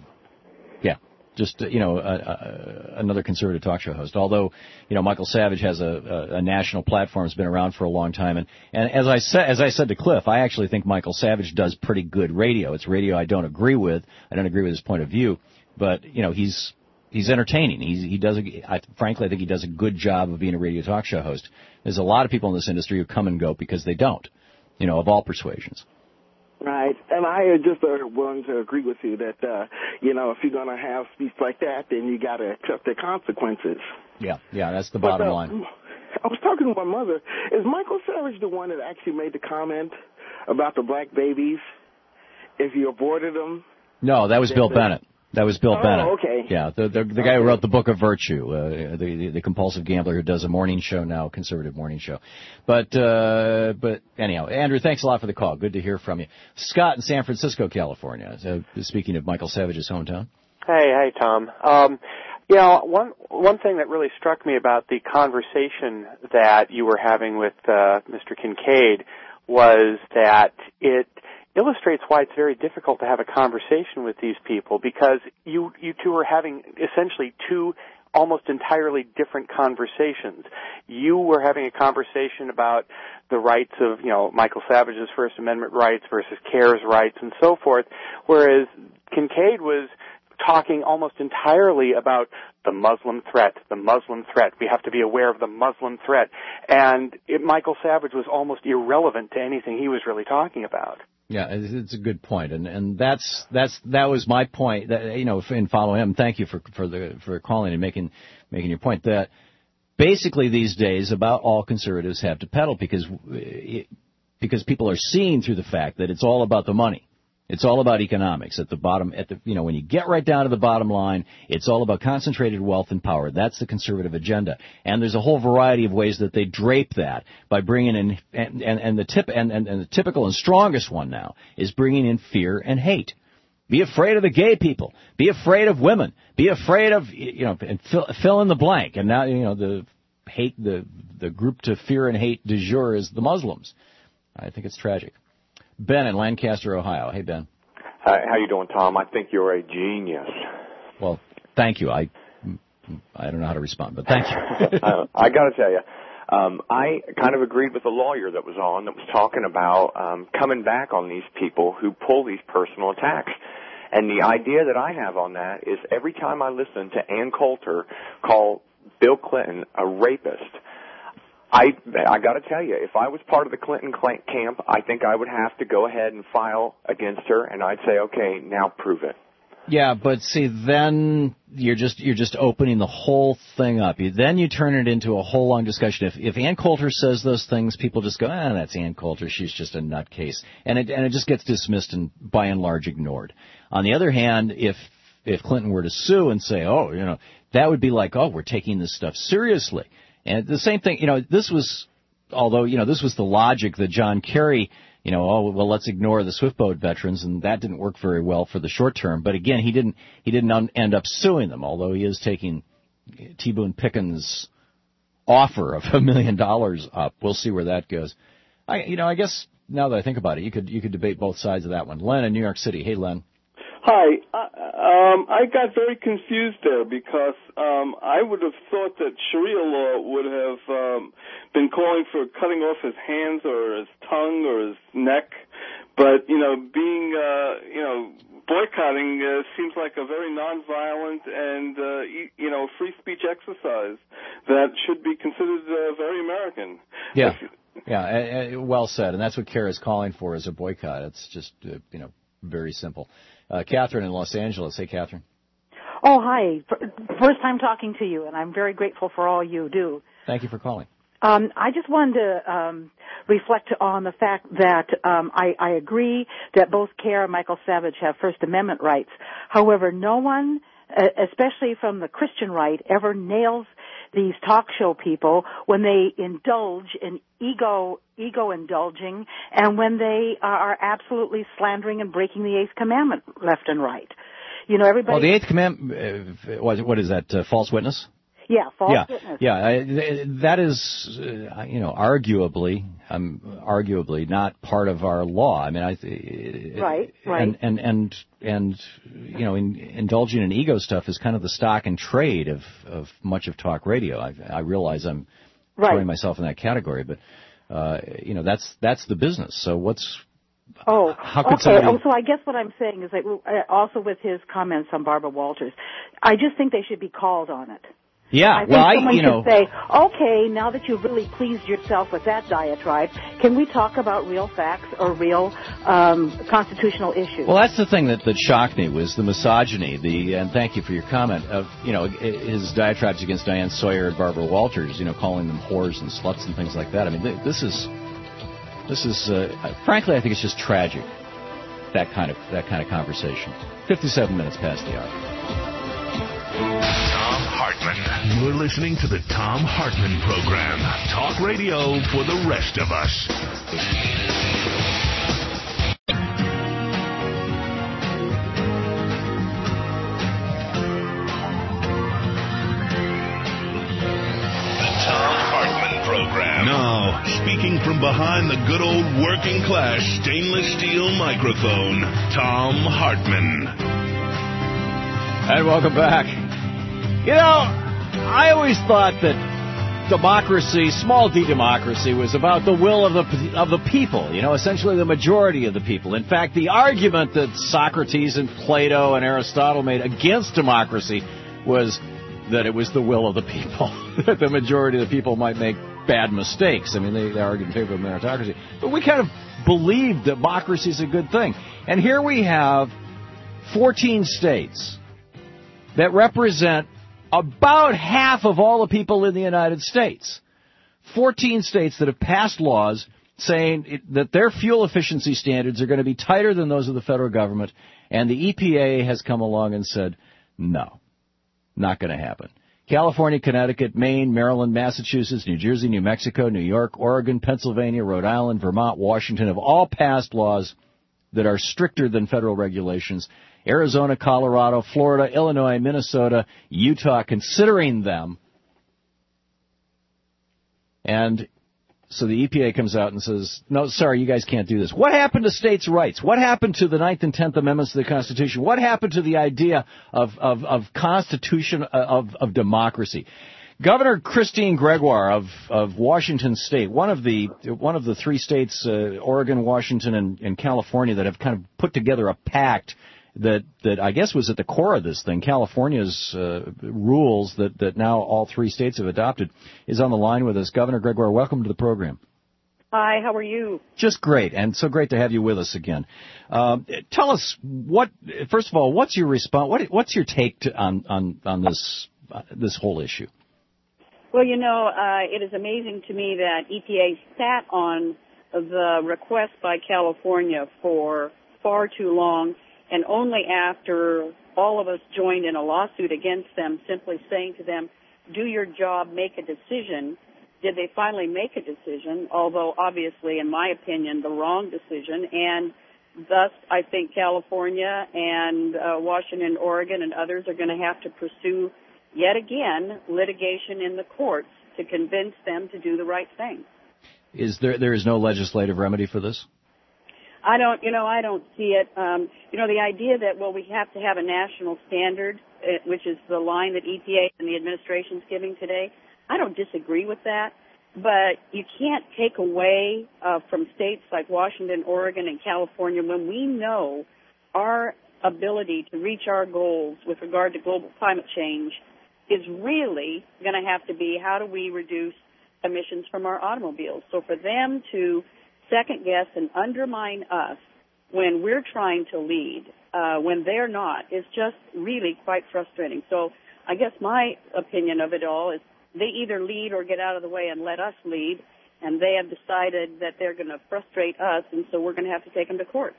Speaker 4: another conservative talk show host. Although Michael Savage has a national platform, has been around for a long time, and as I said to Cliff, I actually think Michael Savage does pretty good radio. It's radio I don't agree with. I don't agree with his point of view, but he's entertaining. Frankly, I think he does a good job of being a radio talk show host. There's a lot of people in this industry who come and go because they don't, of all persuasions.
Speaker 20: Right, and I just willing to agree with you that, if you're going to have speech like that, then you got to accept the consequences.
Speaker 4: Yeah, that's the bottom line.
Speaker 20: I was talking to my mother. Is Michael Savage the one that actually made the comment about the black babies if you aborted them?
Speaker 4: No, that was Bill Bennett. That was Bill Bennett.
Speaker 20: Oh, okay.
Speaker 4: Yeah, the guy who wrote the Book of Virtue, the compulsive gambler who does a morning show now, conservative morning show. But anyhow, Andrew, thanks a lot for the call. Good to hear from you. Scott in San Francisco, California. Speaking of Michael Savage's hometown.
Speaker 21: Hey, Tom. One thing that really struck me about the conversation that you were having with Mr. Kincaid was that it illustrates why it's very difficult to have a conversation with these people, because you two are having essentially two almost entirely different conversations. You were having a conversation about the rights of, Michael Savage's First Amendment rights versus CARE's rights and so forth, whereas Kincaid was talking almost entirely about the Muslim threat. We have to be aware of the Muslim threat. And Michael Savage was almost irrelevant to anything he was really talking about.
Speaker 4: Yeah, it's a good point, and that was my point. That, in following him, thank you for calling and making your point that basically these days about all conservatives have to pedal because people are seeing through the fact that it's all about the money. It's all about economics at the bottom. When you get right down to the bottom line, it's all about concentrated wealth and power. That's the conservative agenda, and there's a whole variety of ways that they drape that by bringing in and the typical and strongest one now is bringing in fear and hate. Be afraid of the gay people. Be afraid of women. Be afraid of and fill in the blank. And now the group to fear and hate du jour is the Muslims. I think it's tragic. Ben in Lancaster, Ohio. Hey, Ben.
Speaker 22: Hi, how you doing, Tom? I think you're a genius.
Speaker 4: Well, thank you. I don't know how to respond, but thank you.
Speaker 22: I got to tell you, I kind of agreed with the lawyer that was talking about coming back on these people who pull these personal attacks. And the idea that I have on that is every time I listen to Ann Coulter call Bill Clinton a rapist, I got to tell you, if I was part of the Clinton camp, I think I would have to go ahead and file against her, and I'd say, okay, now prove it.
Speaker 4: Yeah, but see, then you're just opening the whole thing up. Then you turn it into a whole long discussion. If Ann Coulter says those things, people just go, that's Ann Coulter. She's just a nutcase, and it just gets dismissed and by and large ignored. On the other hand, if Clinton were to sue and say, that would be like, we're taking this stuff seriously. And the same thing, this was the logic that John Kerry, let's ignore the Swift boat veterans, and that didn't work very well for the short term. But again, he didn't end up suing them, although he is taking T. Boone Pickens' offer of $1 million up. We'll see where that goes. I guess now that I think about it, you could debate both sides of that one. Len in New York City. Hey, Len.
Speaker 1: Hi. I got very confused there because I would have thought that Sharia law would have been calling for cutting off his hands or his tongue or his neck, but being boycotting seems like a very nonviolent and free speech exercise that should be considered very American.
Speaker 4: Yeah. Yeah, well said. And that's what CARE is calling for, is a boycott. It's just, very simple. Catherine in Los Angeles. Hey, Catherine.
Speaker 6: Oh, hi. First time talking to you, and I'm very grateful for all you do.
Speaker 4: Thank you for calling.
Speaker 6: I just wanted to reflect on the fact that I agree that both CARE and Michael Savage have First Amendment rights. However, no one, especially from the Christian right, ever nails these talk show people when they indulge in ego indulging, and when they are absolutely slandering and breaking the Eighth Commandment left and right. Everybody.
Speaker 4: Well, the Eighth Commandment, what is that? False witness?
Speaker 6: Yeah, false witness.
Speaker 4: Yeah, that is, arguably not part of our law. I mean,
Speaker 6: right.
Speaker 4: And indulging in ego stuff is kind of the stock and trade of much of talk radio. I realize I'm throwing myself in that category, but that's the business. So how could somebody?
Speaker 6: So I guess what I'm saying is that also with his comments on Barbara Walters, I just think they should be called on it.
Speaker 4: Yeah,
Speaker 6: I think someone should say, okay, now that you've really pleased yourself with that diatribe, can we talk about real facts or real constitutional issues?
Speaker 4: Well, that's the thing that shocked me was the misogyny. And thank you for your comment of his diatribes against Diane Sawyer and Barbara Walters, calling them whores and sluts and things like that. I mean, this is frankly, I think it's just tragic. That kind of conversation. 57 minutes past the hour.
Speaker 3: Tom Hartman. You're listening to the Tom Hartman Program. Talk radio for the rest of us. The Tom Hartman Program. Now, speaking from behind the good old working class stainless steel microphone, Tom Hartman.
Speaker 4: And welcome back. I always thought that democracy, small d democracy, was about the will of the people, essentially the majority of the people. In fact, the argument that Socrates and Plato and Aristotle made against democracy was that it was the will of the people, that the majority of the people might make bad mistakes. I mean, they argued in favor of meritocracy. But we kind of believed democracy is a good thing. And here we have 14 states that represent about half of all the people in the United States. 14 states that have passed laws saying that their fuel efficiency standards are going to be tighter than those of the federal government, and the EPA has come along and said, no, not going to happen. California, Connecticut, Maine, Maryland, Massachusetts, New Jersey, New Mexico, New York, Oregon, Pennsylvania, Rhode Island, Vermont, Washington have all passed laws that are stricter than federal regulations. Arizona, Colorado, Florida, Illinois, Minnesota, Utah, considering them. And so the EPA comes out and says, no, sorry, you guys can't do this. What happened to states' rights? What happened to the 9th and 10th Amendments to the Constitution? What happened to the idea of Constitution, of democracy? Governor Christine Gregoire of Washington State, one of the three states, Oregon, Washington, and California, that have kind of put together a pact that I guess was at the core of this thing. California's rules that now all three states have adopted, is on the line with us. Governor Gregoire, welcome to the program.
Speaker 23: Hi, how are you?
Speaker 4: Just great, and so great to have you with us again. Tell us first of all, what's your response? What's your take on this whole issue?
Speaker 23: Well, it is amazing to me that EPA sat on the request by California for far too long, and only after all of us joined in a lawsuit against them, simply saying to them, do your job, make a decision, did they finally make a decision, although obviously, in my opinion, the wrong decision. And thus, I think California and Washington, Oregon, and others are going to have to pursue yet again, litigation in the courts to convince them to do the right thing.
Speaker 4: There is no legislative remedy for this?
Speaker 23: I don't see it. The idea that, well, we have to have a national standard, which is the line that EPA and the administration's giving today, I don't disagree with that. But you can't take away from states like Washington, Oregon, and California when we know our ability to reach our goals with regard to global climate change is really going to have to be how do we reduce emissions from our automobiles. So for them to second guess and undermine us when we're trying to lead, when they're not, is just really quite frustrating. So I guess my opinion of it all is they either lead or get out of the way and let us lead, and they have decided that they're going to frustrate us, and so we're going to have to take them to court.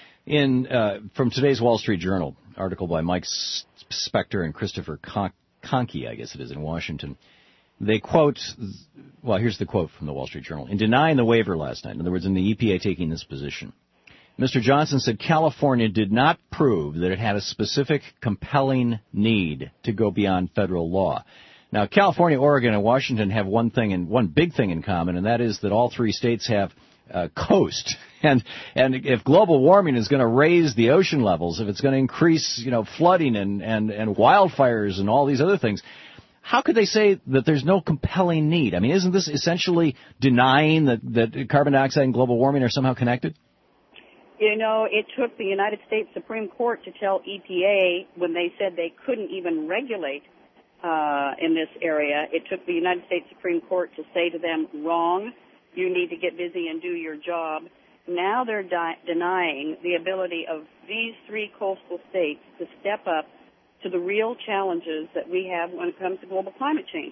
Speaker 4: From today's Wall Street Journal, article by Mike Spector and Christopher Conkey, I guess it is, in Washington, they quote, well, here's the quote from the Wall Street Journal. In denying the waiver last night, in other words, in the EPA taking this position, Mr. Johnson said California did not prove that it had a specific compelling need to go beyond federal law. Now, California, Oregon, and Washington have one big thing in common, and that is that all three states have coast. And if global warming is going to raise the ocean levels, if it's going to increase, flooding and wildfires and all these other things, how could they say that there's no compelling need? I mean, isn't this essentially denying that carbon dioxide and global warming are somehow connected?
Speaker 23: It took the United States Supreme Court to tell EPA when they said they couldn't even regulate in this area. It took the United States Supreme Court to say to them, wrong, you need to get busy and do your job. Now they're denying the ability of these three coastal states to step up to the real challenges that we have when it comes to global climate change.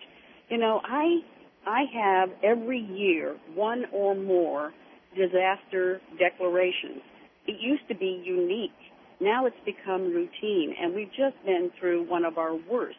Speaker 23: I have every year one or more disaster declarations. It used to be unique. Now it's become routine, and we've just been through one of our worst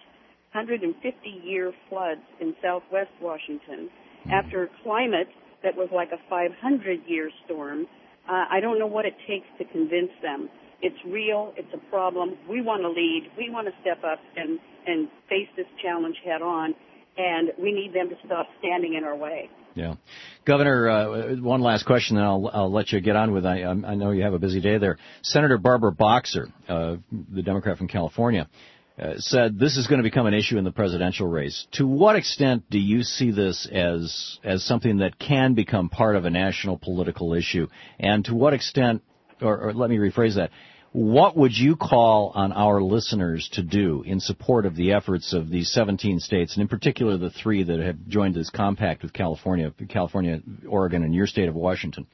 Speaker 23: 150-year floods in southwest Washington after climate that was like a 500-year storm. I don't know what it takes to convince them. It's real. It's a problem. We want to lead. We want to step up and face this challenge head on, and we need them to stop standing in our way.
Speaker 4: Yeah. Governor, one last question, then I'll let you get on with it. I know you have a busy day there. Senator Barbara Boxer, the Democrat from California, said this is going to become an issue in the presidential race. To what extent do you see this as something that can become part of a national political issue? And to what extent, or let me rephrase that, what would you call on our listeners to do in support of the efforts of these 17 states, and in particular the three that have joined this compact with California, Oregon, and your state of Washington?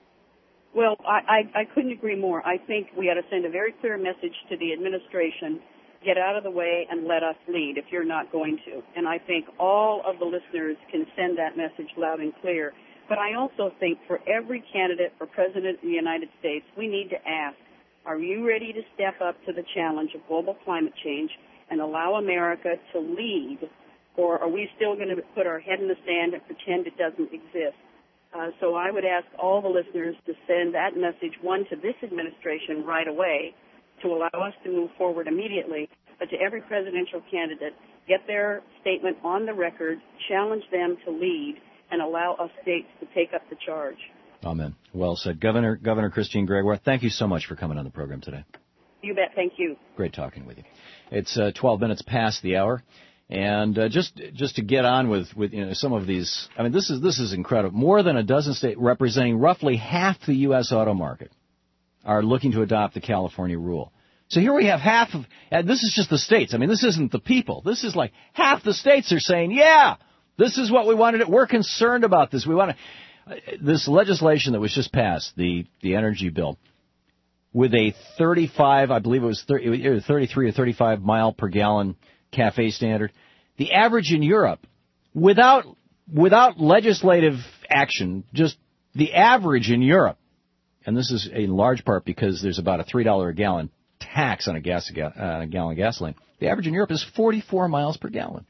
Speaker 23: Well, I couldn't agree more. I think we ought to send a very clear message to the administration. Get out of the way and let us lead if you're not going to. And I think all of the listeners can send that message loud and clear. But I also think for every candidate for president of the United States, we need to ask, are you ready to step up to the challenge of global climate change and allow America to lead? Or are we still going to put our head in the sand and pretend it doesn't exist? So I would ask all the listeners to send that message, one, to this administration right away, to allow us to move forward immediately, but to every presidential candidate, get their statement on the record, challenge them to lead, and allow us states to take up the charge.
Speaker 4: Amen. Well said. Governor Christine Gregoire, thank you so much for coming on the program today.
Speaker 23: You bet. Thank you.
Speaker 4: Great talking with you. It's 12 minutes past the hour. And just to get on with some of these, I mean, this is incredible. More than a dozen states representing roughly half the U.S. auto market are looking to adopt the California rule. So here we have half of, and this is just the states. I mean, this isn't the people. This is like half the states are saying, yeah, this is what we wanted. We're concerned about this. We want this legislation that was just passed, the energy bill, with a 35, I believe it was 33 or 35 mile per gallon CAFE standard. The average in Europe, without legislative action, just the average in Europe, and this is in large part because there's about a $3 a gallon tax on a gallon of gasoline. The average in Europe is 44 miles per gallon.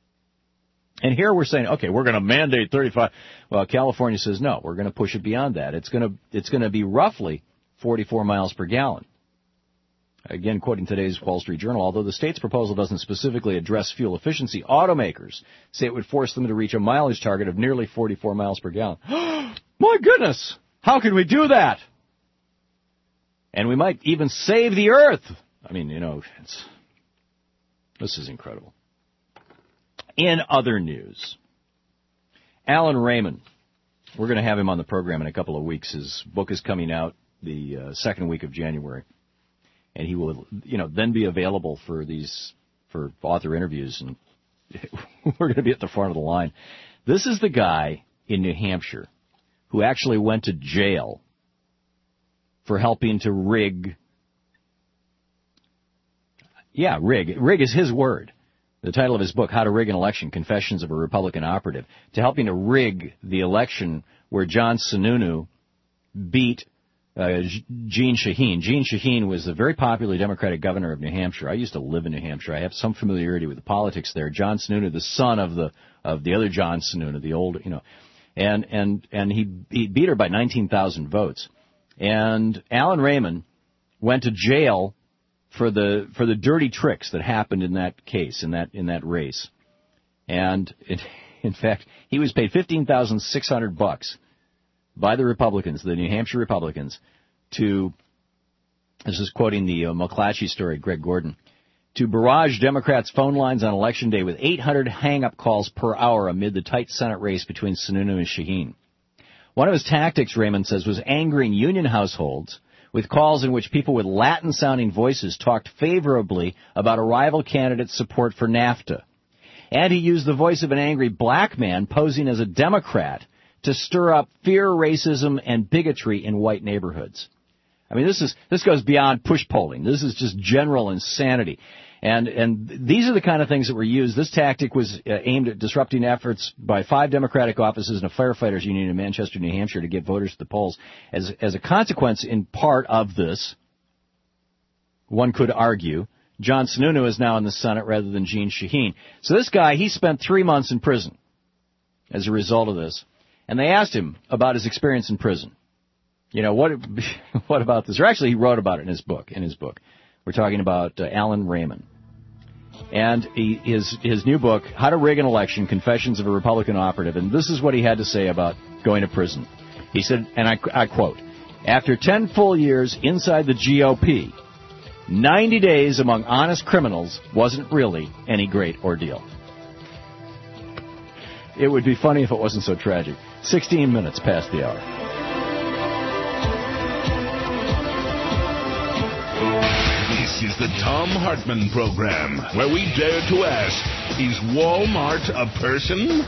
Speaker 4: And here we're saying, okay, we're going to mandate 35. Well, California says no, we're going to push it beyond that. It's going to be roughly 44 miles per gallon. Again, quoting today's Wall Street Journal, although the state's proposal doesn't specifically address fuel efficiency, automakers say it would force them to reach a mileage target of nearly 44 miles per gallon. My goodness! How can we do that? And we might even save the Earth. I mean, this is incredible. In other news, Alan Raymond, we're going to have him on the program in a couple of weeks. His book is coming out the second week of January. And he will, then be available for author interviews, and we're going to be at the front of the line. This is the guy in New Hampshire who actually went to jail for helping to rig. Yeah, rig. Rig is his word. The title of his book, How to Rig an Election, Confessions of a Republican Operative, to helping to rig the election where John Sununu beat Jeanne Shaheen. Jeanne Shaheen was a very popular Democratic governor of New Hampshire. I used to live in New Hampshire. I have some familiarity with the politics there. John Sununu, the son of the other John Sununu, the old, and he beat her by 19,000 votes. And Alan Raymond went to jail for the dirty tricks that happened in that case, in that race. And in fact, he was paid $15,600 by the Republicans, the New Hampshire Republicans, this is quoting the McClatchy story, Greg Gordon, to barrage Democrats' phone lines on Election Day with 800 hang-up calls per hour amid the tight Senate race between Sununu and Shaheen. One of his tactics, Raymond says, was angering union households with calls in which people with Latin-sounding voices talked favorably about a rival candidate's support for NAFTA. And he used the voice of an angry black man posing as a Democrat to stir up fear, racism, and bigotry in white neighborhoods. I mean, this goes beyond push polling. This is just general insanity. And these are the kind of things that were used. This tactic was aimed at disrupting efforts by 5 Democratic offices and a firefighters union in Manchester, New Hampshire, to get voters to the polls. As a consequence, in part of this, one could argue, John Sununu is now in the Senate rather than Jeanne Shaheen. So this guy, he spent 3 months in prison as a result of this. And they asked him about his experience in prison. What about this? Or actually, he wrote about it in his book. We're talking about Alan Raymond. And his new book, How to Rig an Election, Confessions of a Republican Operative. And this is what he had to say about going to prison. He said, and I quote, "After 10 full years inside the GOP, 90 days among honest criminals wasn't really any great ordeal." It would be funny if it wasn't so tragic. 16 minutes past the hour.
Speaker 3: This is the Thom Hartmann Program, where we dare to ask, is Walmart a person?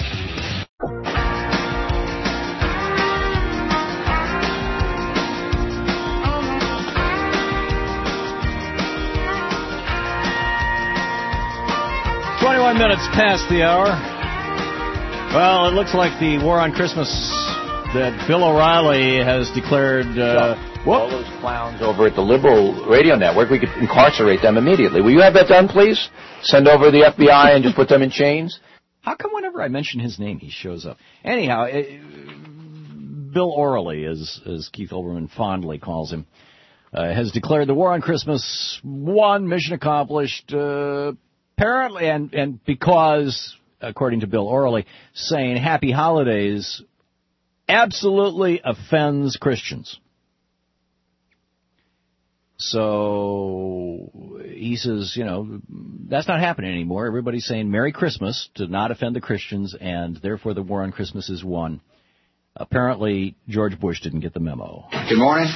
Speaker 4: Minutes past the hour. Well, it looks like the war on Christmas that Bill O'Reilly has declared.
Speaker 7: All those clowns over at the Liberal Radio Network, we could incarcerate them immediately. Will you have that done, please? Send over the FBI and just put them in chains?
Speaker 4: How come whenever I mention his name, he shows up? Anyhow, Bill O'Reilly, as Keith Olbermann fondly calls him, has declared the war on Christmas won, mission accomplished. Apparently, and because, according to Bill O'Reilly, saying Happy Holidays absolutely offends Christians. So he says, that's not happening anymore. Everybody's saying Merry Christmas to not offend the Christians, and therefore the war on Christmas is won. Apparently, George Bush didn't get the memo.
Speaker 8: Good morning.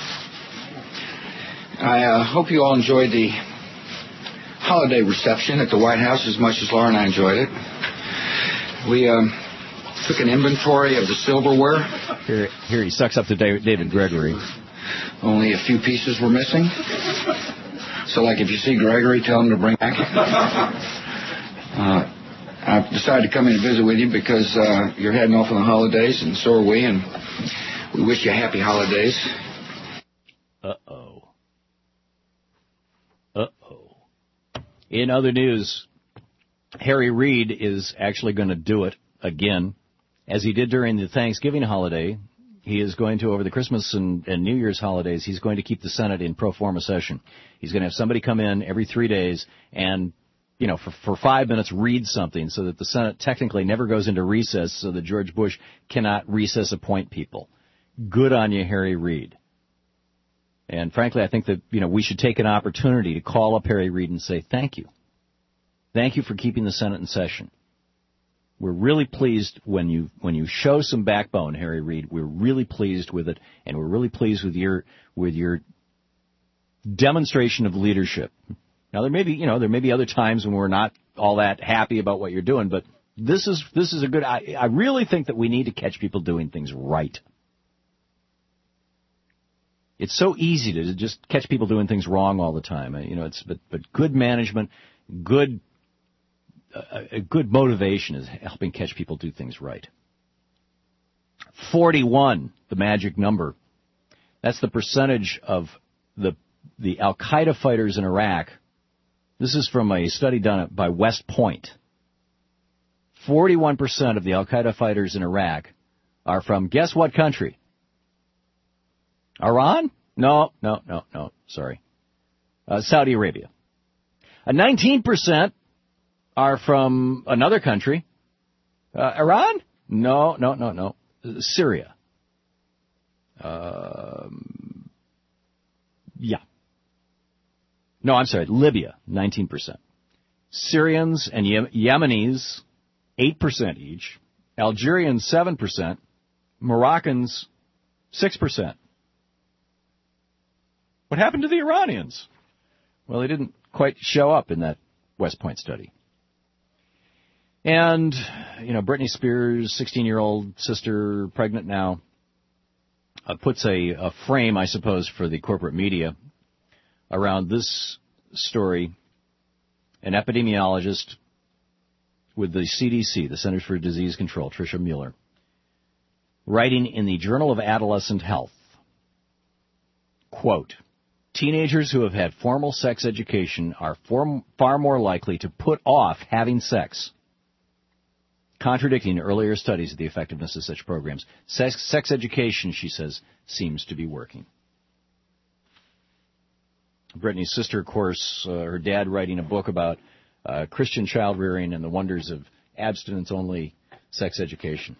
Speaker 8: I hope you all enjoyed the holiday reception at the White House as much as Laura and I enjoyed it. We took an inventory of the silverware.
Speaker 4: Here he sucks up to David Gregory.
Speaker 8: Only a few pieces were missing. So, if you see Gregory, tell him to bring back. I've decided to come in and visit with you because you're heading off on the holidays, and so are we, and we wish you happy holidays.
Speaker 4: Uh-oh. In other news, Harry Reid is actually going to do it again, as he did during the Thanksgiving holiday he is going to, over the Christmas and New Year's holidays, he's going to keep the Senate in pro forma session. He's going to have somebody come in every 3 days and, for 5 minutes read something so that the Senate technically never goes into recess so that George Bush cannot recess appoint people. Good on you, Harry Reid. And frankly, I think that, we should take an opportunity to call up Harry Reid and say thank you. Thank you for keeping the Senate in session. We're really pleased when you show some backbone, Harry Reid. We're really pleased with it, and we're really pleased with your demonstration of leadership. Now there may be other times when we're not all that happy about what you're doing, but this is a good. I really think that we need to catch people doing things right. It's so easy to just catch people doing things wrong all the time. But good management, a good motivation is helping catch people do things right. 41, the magic number. That's the percentage of the Al-Qaeda fighters in Iraq. This is from a study done by West Point. 41% of the Al-Qaeda fighters in Iraq are from, guess what country? Iran? No, sorry. Saudi Arabia. 19% are from another country. Iran? No. Syria. No, I'm sorry, Libya, 19%. Syrians and Yemenis, 8% each. Algerians, 7%. Moroccans, 6%. What happened to the Iranians? Well, they didn't quite show up in that West Point study. And, Britney Spears' 16-year-old sister, pregnant now, puts a frame, I suppose, for the corporate media around this story. An epidemiologist with the CDC, the Centers for Disease Control, Tricia Mueller, writing in the Journal of Adolescent Health, quote, teenagers who have had formal sex education are far more likely to put off having sex, contradicting earlier studies of the effectiveness of such programs. Sex education, she says, seems to be working. Brittany's sister, of course, her dad writing a book about Christian child rearing and the wonders of abstinence-only sex education.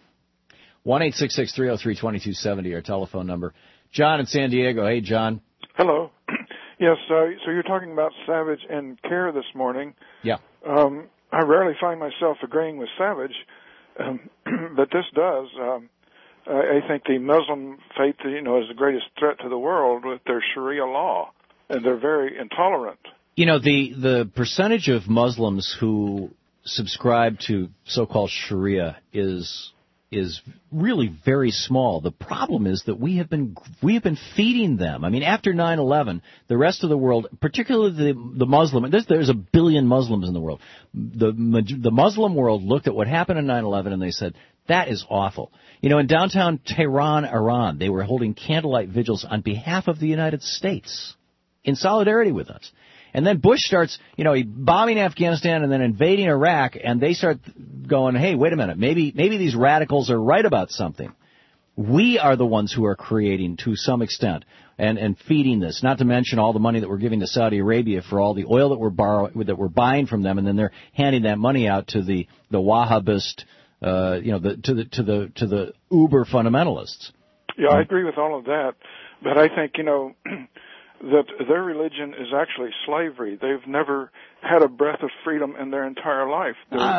Speaker 4: 1-866-303-2270, our telephone number. John in San Diego. Hey, John.
Speaker 5: Hello. Yes, so you're talking about Savage and CARE this morning.
Speaker 4: Yeah.
Speaker 5: I rarely find myself agreeing with Savage, but this does. I think the Muslim faith, is the greatest threat to the world with their Sharia law, and they're very intolerant.
Speaker 4: The percentage of Muslims who subscribe to so-called Sharia is really very small. The problem is that we have been feeding them. I mean, after 9/11, the rest of the world, particularly the Muslim, there's a billion Muslims in the world. The Muslim world looked at what happened in 9/11 and they said, that is awful. In downtown Tehran, Iran, they were holding candlelight vigils on behalf of the United States in solidarity with us. And then Bush starts, bombing Afghanistan and then invading Iraq, and they start going, hey, wait a minute, maybe these radicals are right about something. We are the ones who are creating, to some extent, and feeding this, not to mention all the money that we're giving to Saudi Arabia for all the oil that we're buying from them, and then they're handing that money out to the Wahhabist, to the uber fundamentalists.
Speaker 5: Yeah, I agree with all of that, but I think, that their religion is actually slavery. They've never had a breath of freedom in their entire life.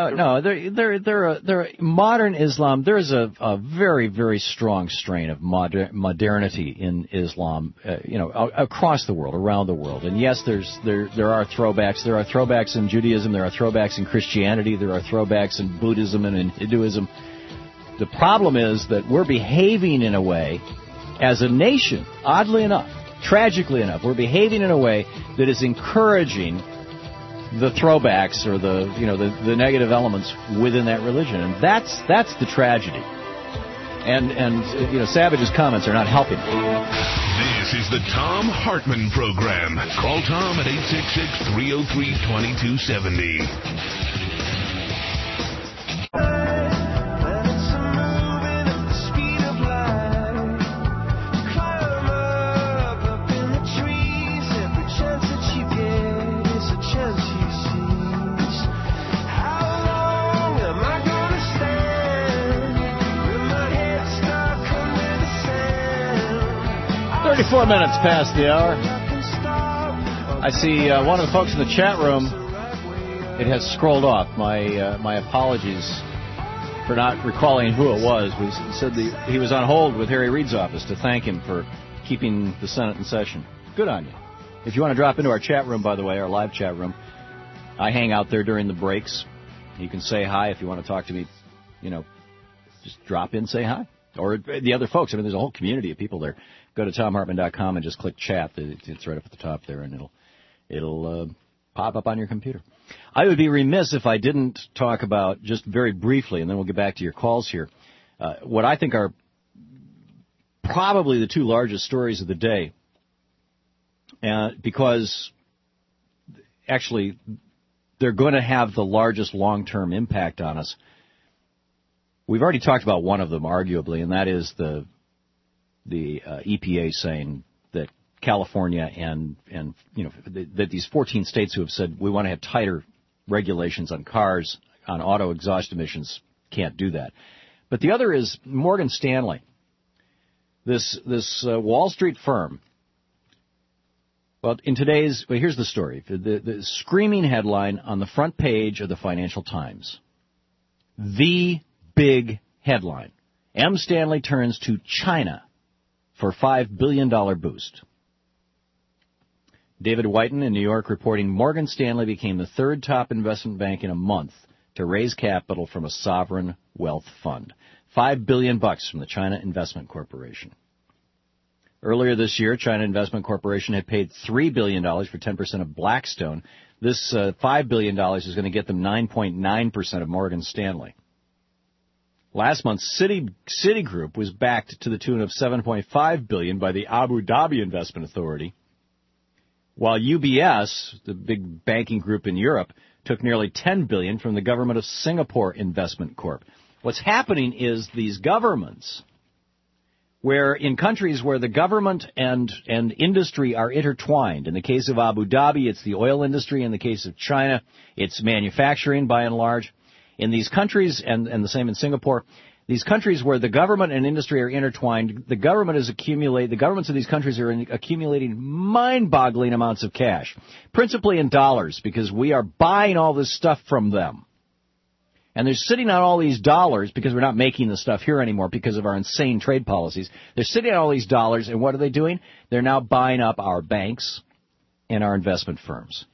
Speaker 5: They're
Speaker 4: modern Islam. There is a very, very strong strain of modernity in Islam, across the world, around the world. And yes, there are throwbacks. There are throwbacks in Judaism. There are throwbacks in Christianity. There are throwbacks in Buddhism and in Hinduism. The problem is that we're behaving in a way, as a nation, oddly enough, tragically enough, we're behaving in a way that is encouraging the throwbacks or the negative elements within that religion, and that's the tragedy. And Savage's comments are not helping.
Speaker 3: This is the Thom Hartmann Program. Call Tom at 866-303-2270.
Speaker 4: 34 minutes past the hour. I see one of the folks in the chat room. It has scrolled off. My apologies for not recalling who it was. We said he was on hold with Harry Reid's office to thank him for keeping the Senate in session. Good on you. If you want to drop into our chat room, by the way, our live chat room, I hang out there during the breaks. You can say hi if you want to talk to me. Just drop in, say hi. Or the other folks. I mean, there's a whole community of people there. Go to TomHartman.com and just click chat. It's right up at the top there, and it'll pop up on your computer. I would be remiss if I didn't talk about, just very briefly, and then we'll get back to your calls here, what I think are probably the two largest stories of the day, because actually they're going to have the largest long-term impact on us. We've already talked about one of them, arguably, and that is the EPA saying that California and that these 14 states who have said we want to have tighter regulations on cars, on auto exhaust emissions, can't do that. But the other is Morgan Stanley, this Wall Street firm. Well, here's the story. The screaming headline on the front page of the Financial Times. The big headline. M. Stanley turns to China for $5 billion boost. David Whiten in New York reporting Morgan Stanley became the third top investment bank in a month to raise capital from a sovereign wealth fund. $5 billion from the China Investment Corporation. Earlier this year, China Investment Corporation had paid $3 billion for 10% of Blackstone. This $5 billion is going to get them 9.9% of Morgan Stanley. Last month, Citigroup was backed to the tune of $7.5 billion by the Abu Dhabi Investment Authority, while UBS, the big banking group in Europe, took nearly $10 billion from the government of Singapore Investment Corp. What's happening is these governments, where in countries where the government and industry are intertwined, in the case of Abu Dhabi, it's the oil industry. In the case of China, it's manufacturing by and large. In these countries, and the same in Singapore, these countries where the government and industry are intertwined, the governments of these countries are accumulating mind-boggling amounts of cash, principally in dollars, because we are buying all this stuff from them. And they're sitting on all these dollars because we're not making the stuff here anymore because of our insane trade policies. They're sitting on all these dollars, and what are they doing? They're now buying up our banks and our investment firms.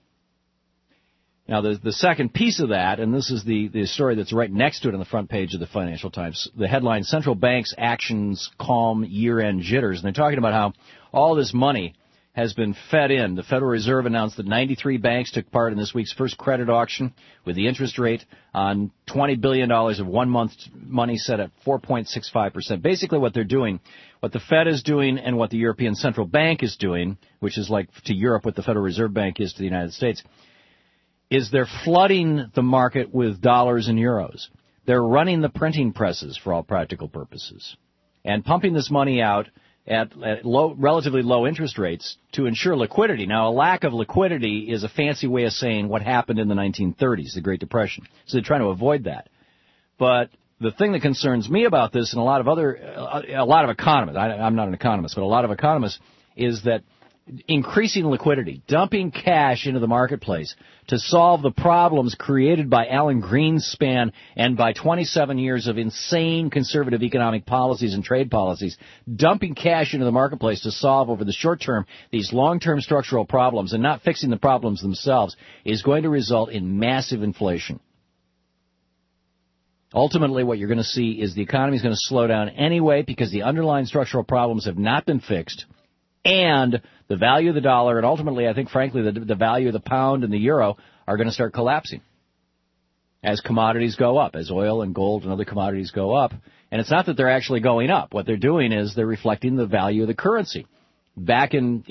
Speaker 4: Now, the second piece of that, and this is the story that's right next to it on the front page of the Financial Times, the headline, Central Banks Actions Calm Year-End Jitters. And they're talking about how all this money has been fed in. The Federal Reserve announced that 93 banks took part in this week's first credit auction, with the interest rate on $20 billion of one-month money set at 4.65%. Basically what they're doing, what the Fed is doing and what the European Central Bank is doing, which is like to Europe what the Federal Reserve Bank is to the United States, is they're flooding the market with dollars and euros. They're running the printing presses for all practical purposes and pumping this money out at relatively low interest rates to ensure liquidity. Now, a lack of liquidity is a fancy way of saying what happened in the 1930s, the Great Depression. So they're trying to avoid that. But the thing that concerns me about this and a lot of economists, I'm not an economist, but a lot of economists, is that increasing liquidity, dumping cash into the marketplace to solve the problems created by Alan Greenspan and by 27 years of insane conservative economic policies and trade policies, dumping cash into the marketplace to solve over the short term these long-term structural problems and not fixing the problems themselves is going to result in massive inflation. Ultimately, what you're going to see is the economy is going to slow down anyway because the underlying structural problems have not been fixed, and the value of the dollar, and ultimately, I think, frankly, the value of the pound and the euro are going to start collapsing as commodities go up, as oil and gold and other commodities go up. And it's not that they're actually going up. What they're doing is they're reflecting the value of the currency. Back in,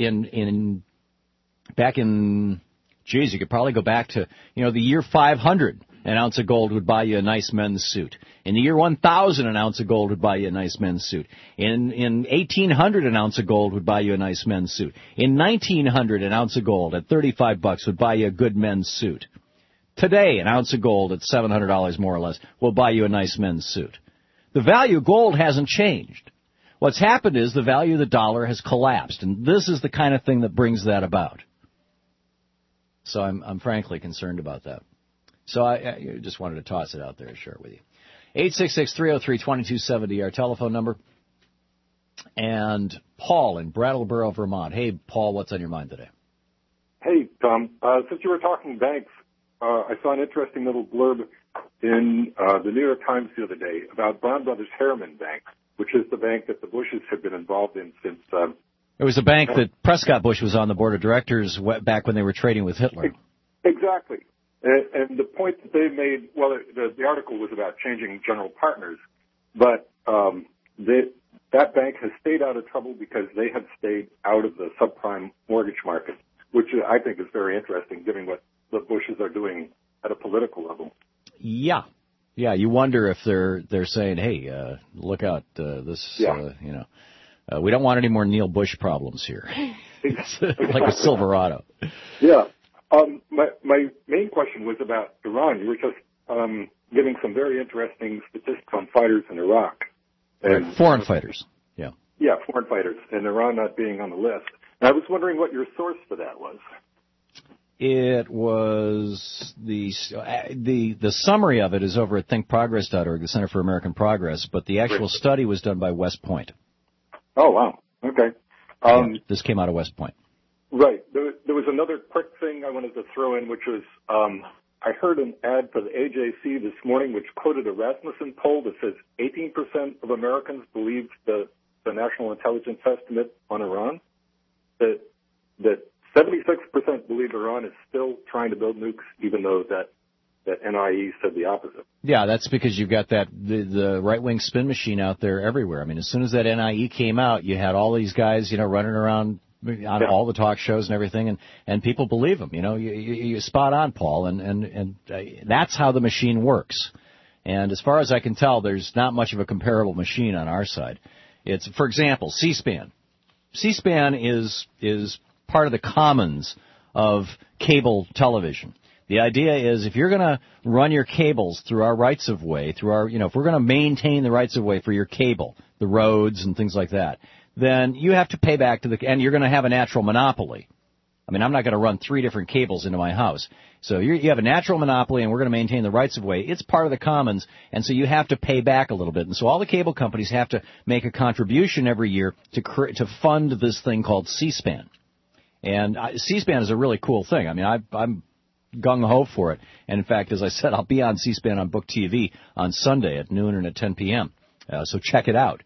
Speaker 4: geez, you could probably go back to, the year 500. An ounce of gold would buy you a nice men's suit. In the year 1000, an ounce of gold would buy you a nice men's suit. In 1800, an ounce of gold would buy you a nice men's suit. In 1900, an ounce of gold at $35 would buy you a good men's suit. Today, an ounce of gold at $700 more or less will buy you a nice men's suit. The value of gold hasn't changed. What's happened is the value of the dollar has collapsed, and this is the kind of thing that brings that about. So I'm frankly concerned about that. So I just wanted to toss it out there and share it with you. 866-303-2270, our telephone number. And Paul in Brattleboro, Vermont. Hey, Paul, what's on your mind today?
Speaker 9: Hey, Tom. Since you were talking banks, I saw an interesting little blurb in the New York Times the other day about Bond Brothers Harriman Bank, which is the bank that the Bushes have been involved in since...
Speaker 4: It was a bank that Prescott Bush was on the board of directors back when they were trading with Hitler.
Speaker 9: Exactly. And the point that they made, well, the article was about changing general partners, but that bank has stayed out of trouble because they have stayed out of the subprime mortgage market, which I think is very interesting, given what the Bushes are doing at a political level.
Speaker 4: Yeah. Yeah, you wonder if they're saying, hey, look out, we don't want any more Neil Bush problems here. Like a Silverado.
Speaker 9: Yeah. My main question was about Iran. You were just giving some very interesting statistics on fighters in Iraq.
Speaker 4: And foreign fighters. Yeah.
Speaker 9: Yeah, foreign fighters, and Iran not being on the list. And I was wondering what your source for that was.
Speaker 4: It was the summary of it is over at thinkprogress.org, the Center for American Progress, but the actual study was done by West Point.
Speaker 9: Oh, wow. Okay.
Speaker 4: This came out of West Point.
Speaker 9: Right. There was another quick thing I wanted to throw in, which was I heard an ad for the AJC this morning which quoted a Rasmussen poll that says 18% of Americans believe the national intelligence estimate on Iran, that 76% believe Iran is still trying to build nukes, even though that NIE said the opposite.
Speaker 4: Yeah, that's because you've got the right-wing spin machine out there everywhere. I mean, as soon as that NIE came out, you had all these guys, running around on all the talk shows and everything, and people believe them. You spot on, Paul, and that's how the machine works. And as far as I can tell, there's not much of a comparable machine on our side. It's, for example, C-SPAN. C-SPAN is part of the commons of cable television. The idea is if you're going to run your cables through our rights of way, if we're going to maintain the rights of way for your cable, the roads and things like that, then you have to pay back and you're going to have a natural monopoly. I mean, I'm not going to run 3 different cables into my house. So you have a natural monopoly, and we're going to maintain the rights of way. It's part of the commons, and so you have to pay back a little bit. And so all the cable companies have to make a contribution every year to fund this thing called C-SPAN. And C-SPAN is a really cool thing. I mean, I'm gung-ho for it. And, in fact, as I said, I'll be on C-SPAN on Book TV on Sunday at noon and at 10 p.m. So check it out.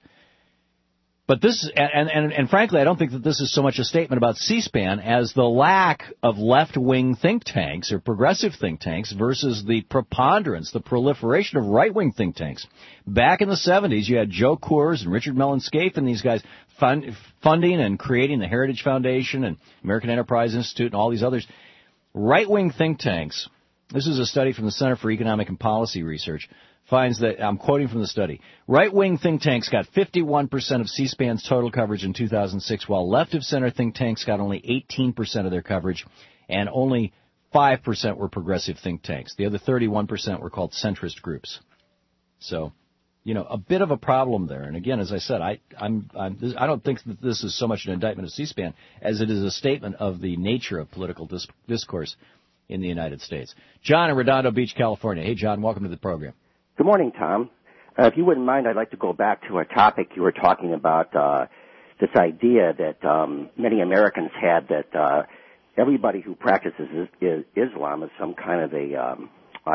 Speaker 4: But this, and frankly, I don't think that this is so much a statement about C-SPAN as the lack of left-wing think tanks or progressive think tanks versus the preponderance, the proliferation of right-wing think tanks. Back in the 70s, you had Joe Coors and Richard Mellon Scaife and these guys funding and creating the Heritage Foundation and American Enterprise Institute and all these others. Right-wing think tanks, this is a study from the Center for Economic and Policy Research, finds that, I'm quoting from the study, right-wing think tanks got 51% of C-SPAN's total coverage in 2006, while left-of-center think tanks got only 18% of their coverage, and only 5% were progressive think tanks. The other 31% were called centrist groups. So, a bit of a problem there. And again, as I said, I don't think that this is so much an indictment of C-SPAN as it is a statement of the nature of political discourse in the United States. John in Redondo Beach, California. Hey, John, welcome to the program.
Speaker 10: Good morning, Tom. If you wouldn't mind, I'd like to go back to a topic you were talking about, this idea that many Americans had that everybody who practices Islam is some kind of a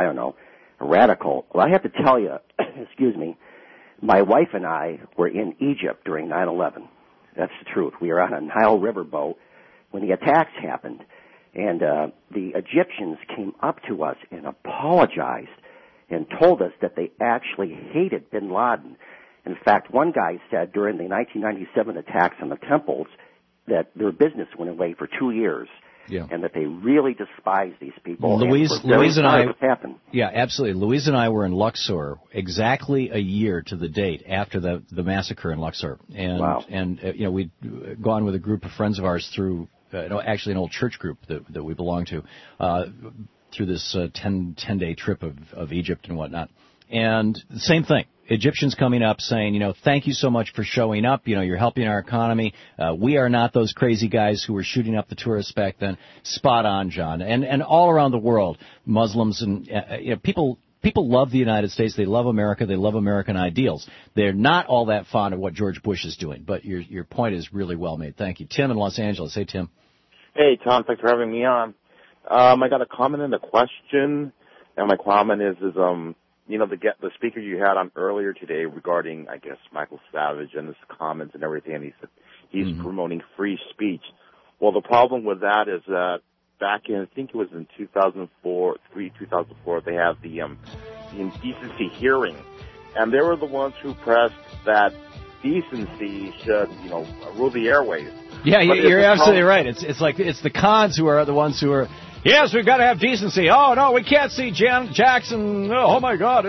Speaker 10: radical. Well, I have to tell you, excuse me, my wife and I were in Egypt during 9/11. That's the truth. We were on a Nile River boat when the attacks happened, and the Egyptians came up to us and apologized and told us that they actually hated bin Laden. In fact, one guy said during the 1997 attacks on the temples that their business went away for 2 years, and that they really despised these people.
Speaker 4: Louise and I, yeah, absolutely. Louise and I were in Luxor exactly a year to the date after the massacre in Luxor, and we'd gone with a group of friends of ours through actually an old church group that we belonged to. Through this 10-day trip of Egypt and whatnot. And the same thing. Egyptians coming up saying, thank you so much for showing up. You're helping our economy. We are not those crazy guys who were shooting up the tourists back then. Spot on, John. And all around the world, Muslims and people love the United States. They love America. They love American ideals. They're not all that fond of what George Bush is doing. But your point is really well made. Thank you. Tim in Los Angeles. Hey, Tim.
Speaker 2: Hey, Tom. Thanks for having me on. I got a comment and a question. And my comment is the speaker you had on earlier today regarding, I guess, Michael Savage and his comments and everything, and he said he's promoting free speech. Well, the problem with that is that back in, I think it was in 2004, they had the indecency hearing, and they were the ones who pressed that decency should, rule the airways.
Speaker 4: Yeah, you're absolutely right. It's like it's the cons who are the ones who are. Yes, we've got to have decency. Oh, no, we can't see Jackson. Oh, my God.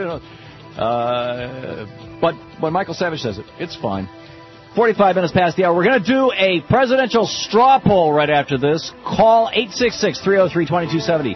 Speaker 4: But when Michael Savage says it, it's fine. 45 minutes past the hour. We're going to do a presidential straw poll right after this. Call 866-303-2270.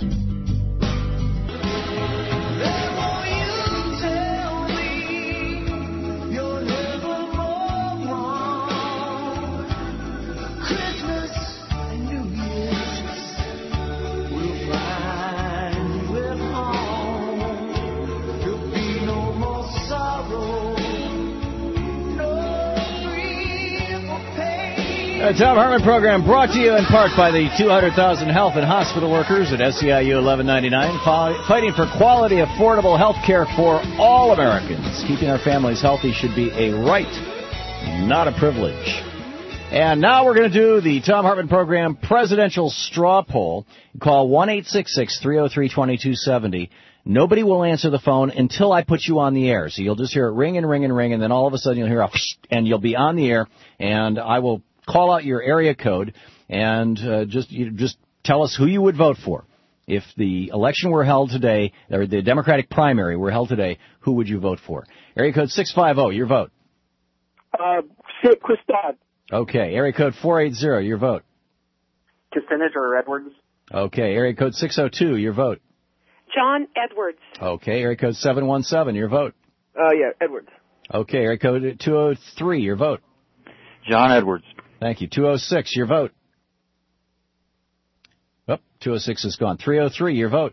Speaker 4: The Tom Hartman program brought to you in part by the 200,000 health and hospital workers at SEIU 1199, fighting for quality, affordable health care for all Americans. Keeping our families healthy should be a right, not a privilege. And now we're going to do the Tom Hartman program presidential straw poll. Call 1-866-303-2270. Nobody will answer the phone until I put you on the air. So you'll just hear it ring and ring and ring, and then all of a sudden you'll hear a and you'll be on the air, and I will call out your area code and just tell us who you would vote for. If the election were held today, or the Democratic primary were held today, who would you vote for? Area code 650, your vote.
Speaker 11: Chris Dodd.
Speaker 4: Okay. Area code 480, your vote.
Speaker 11: Kucinich or Edwards.
Speaker 4: Okay. Area code 602, your vote.
Speaker 12: John Edwards.
Speaker 4: Okay. Area code 717, your vote.
Speaker 11: Yeah, Edwards.
Speaker 4: Okay. Area code 203, your vote.
Speaker 24: John Edwards.
Speaker 4: Thank you. 206, your vote. Oh, 206 is gone. 303, your vote.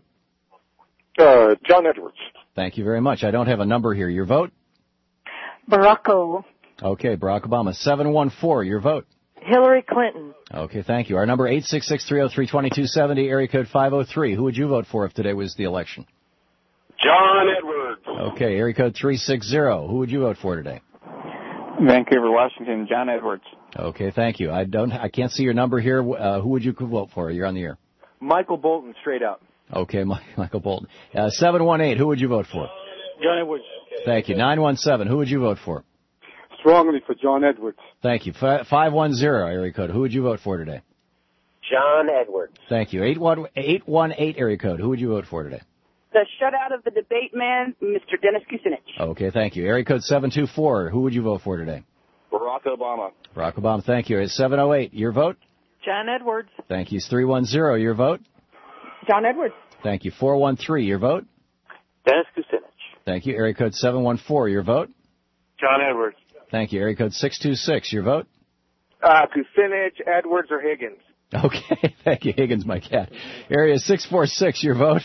Speaker 11: John Edwards.
Speaker 4: Thank you very much. I don't have a number here. Your vote?
Speaker 12: Barack Obama.
Speaker 4: Okay, Barack Obama. 714, your vote.
Speaker 12: Hillary Clinton.
Speaker 4: Okay, thank you. Our number 866-303-2270, area code 503. Who would you vote for if today was the election?
Speaker 11: John Edwards.
Speaker 4: Okay, area code 360. Who would you vote for today?
Speaker 25: Vancouver, Washington, John Edwards.
Speaker 4: Okay, thank you. I can't see your number here. Who would you vote for? You're on the air.
Speaker 25: Michael Bolton, straight up.
Speaker 4: Okay, Michael Bolton. 718, who would you vote for?
Speaker 11: John Edwards.
Speaker 4: Thank you. 917, who would you vote for?
Speaker 11: Strongly for John Edwards.
Speaker 4: Thank you. 510, area code. Who would you vote for today?
Speaker 11: John Edwards.
Speaker 4: Thank you. 818, area code. Who would you vote for today?
Speaker 12: The shutout of the debate man, Mr. Dennis Kucinich.
Speaker 4: Okay, thank you. Area code 724. Who would you vote for today?
Speaker 11: Barack Obama.
Speaker 4: Barack Obama, thank you. 708, your vote?
Speaker 12: John Edwards.
Speaker 4: Thank you. 310, your vote?
Speaker 12: John Edwards.
Speaker 4: Thank you. 413, your vote?
Speaker 11: Dennis Kucinich.
Speaker 4: Thank you. Area code 714, your vote?
Speaker 11: John Edwards.
Speaker 4: Thank you. Area code 626, your vote?
Speaker 11: Kucinich, Edwards, or Higgins.
Speaker 4: Okay, thank you. Higgins, my cat. Area 646, your vote?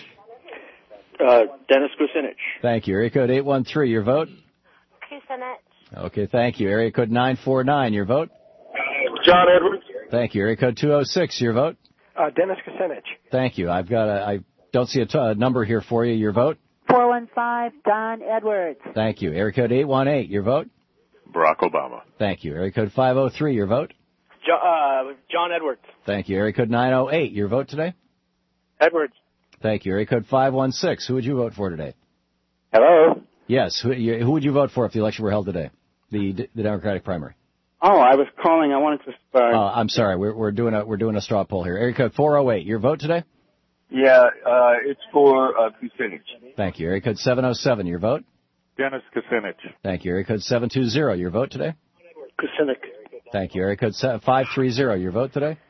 Speaker 11: Dennis Kucinich.
Speaker 4: Thank you. Area code 813, your vote?
Speaker 12: Kucinich.
Speaker 4: Okay, thank you. Area code 949, your vote?
Speaker 11: John Edwards.
Speaker 4: Thank you. Area code 206, your vote?
Speaker 11: Dennis Kucinich.
Speaker 4: Thank you. I don't see a number here for you. Your vote?
Speaker 12: 415, John Edwards.
Speaker 4: Thank you. Area code 818, your vote?
Speaker 24: Barack Obama.
Speaker 4: Thank you. Area code 503, your vote?
Speaker 11: John Edwards.
Speaker 4: Thank you. Area code 908, your vote today?
Speaker 11: Edwards.
Speaker 4: Thank you. Area code 516, who would you vote for today?
Speaker 11: Hello?
Speaker 4: Yes, who would you vote for if the election were held today? The Democratic primary.
Speaker 11: Oh, I was calling. I wanted to.
Speaker 4: I'm sorry. We're doing a straw poll here. Area code 408. Your vote today?
Speaker 11: Yeah, it's for Kucinich.
Speaker 4: Thank you. Area code 707. Your vote?
Speaker 11: Dennis Kucinich.
Speaker 4: Thank you. Area code 720. Your vote today?
Speaker 11: Kucinich.
Speaker 4: Thank you. Area code 530. Your vote today?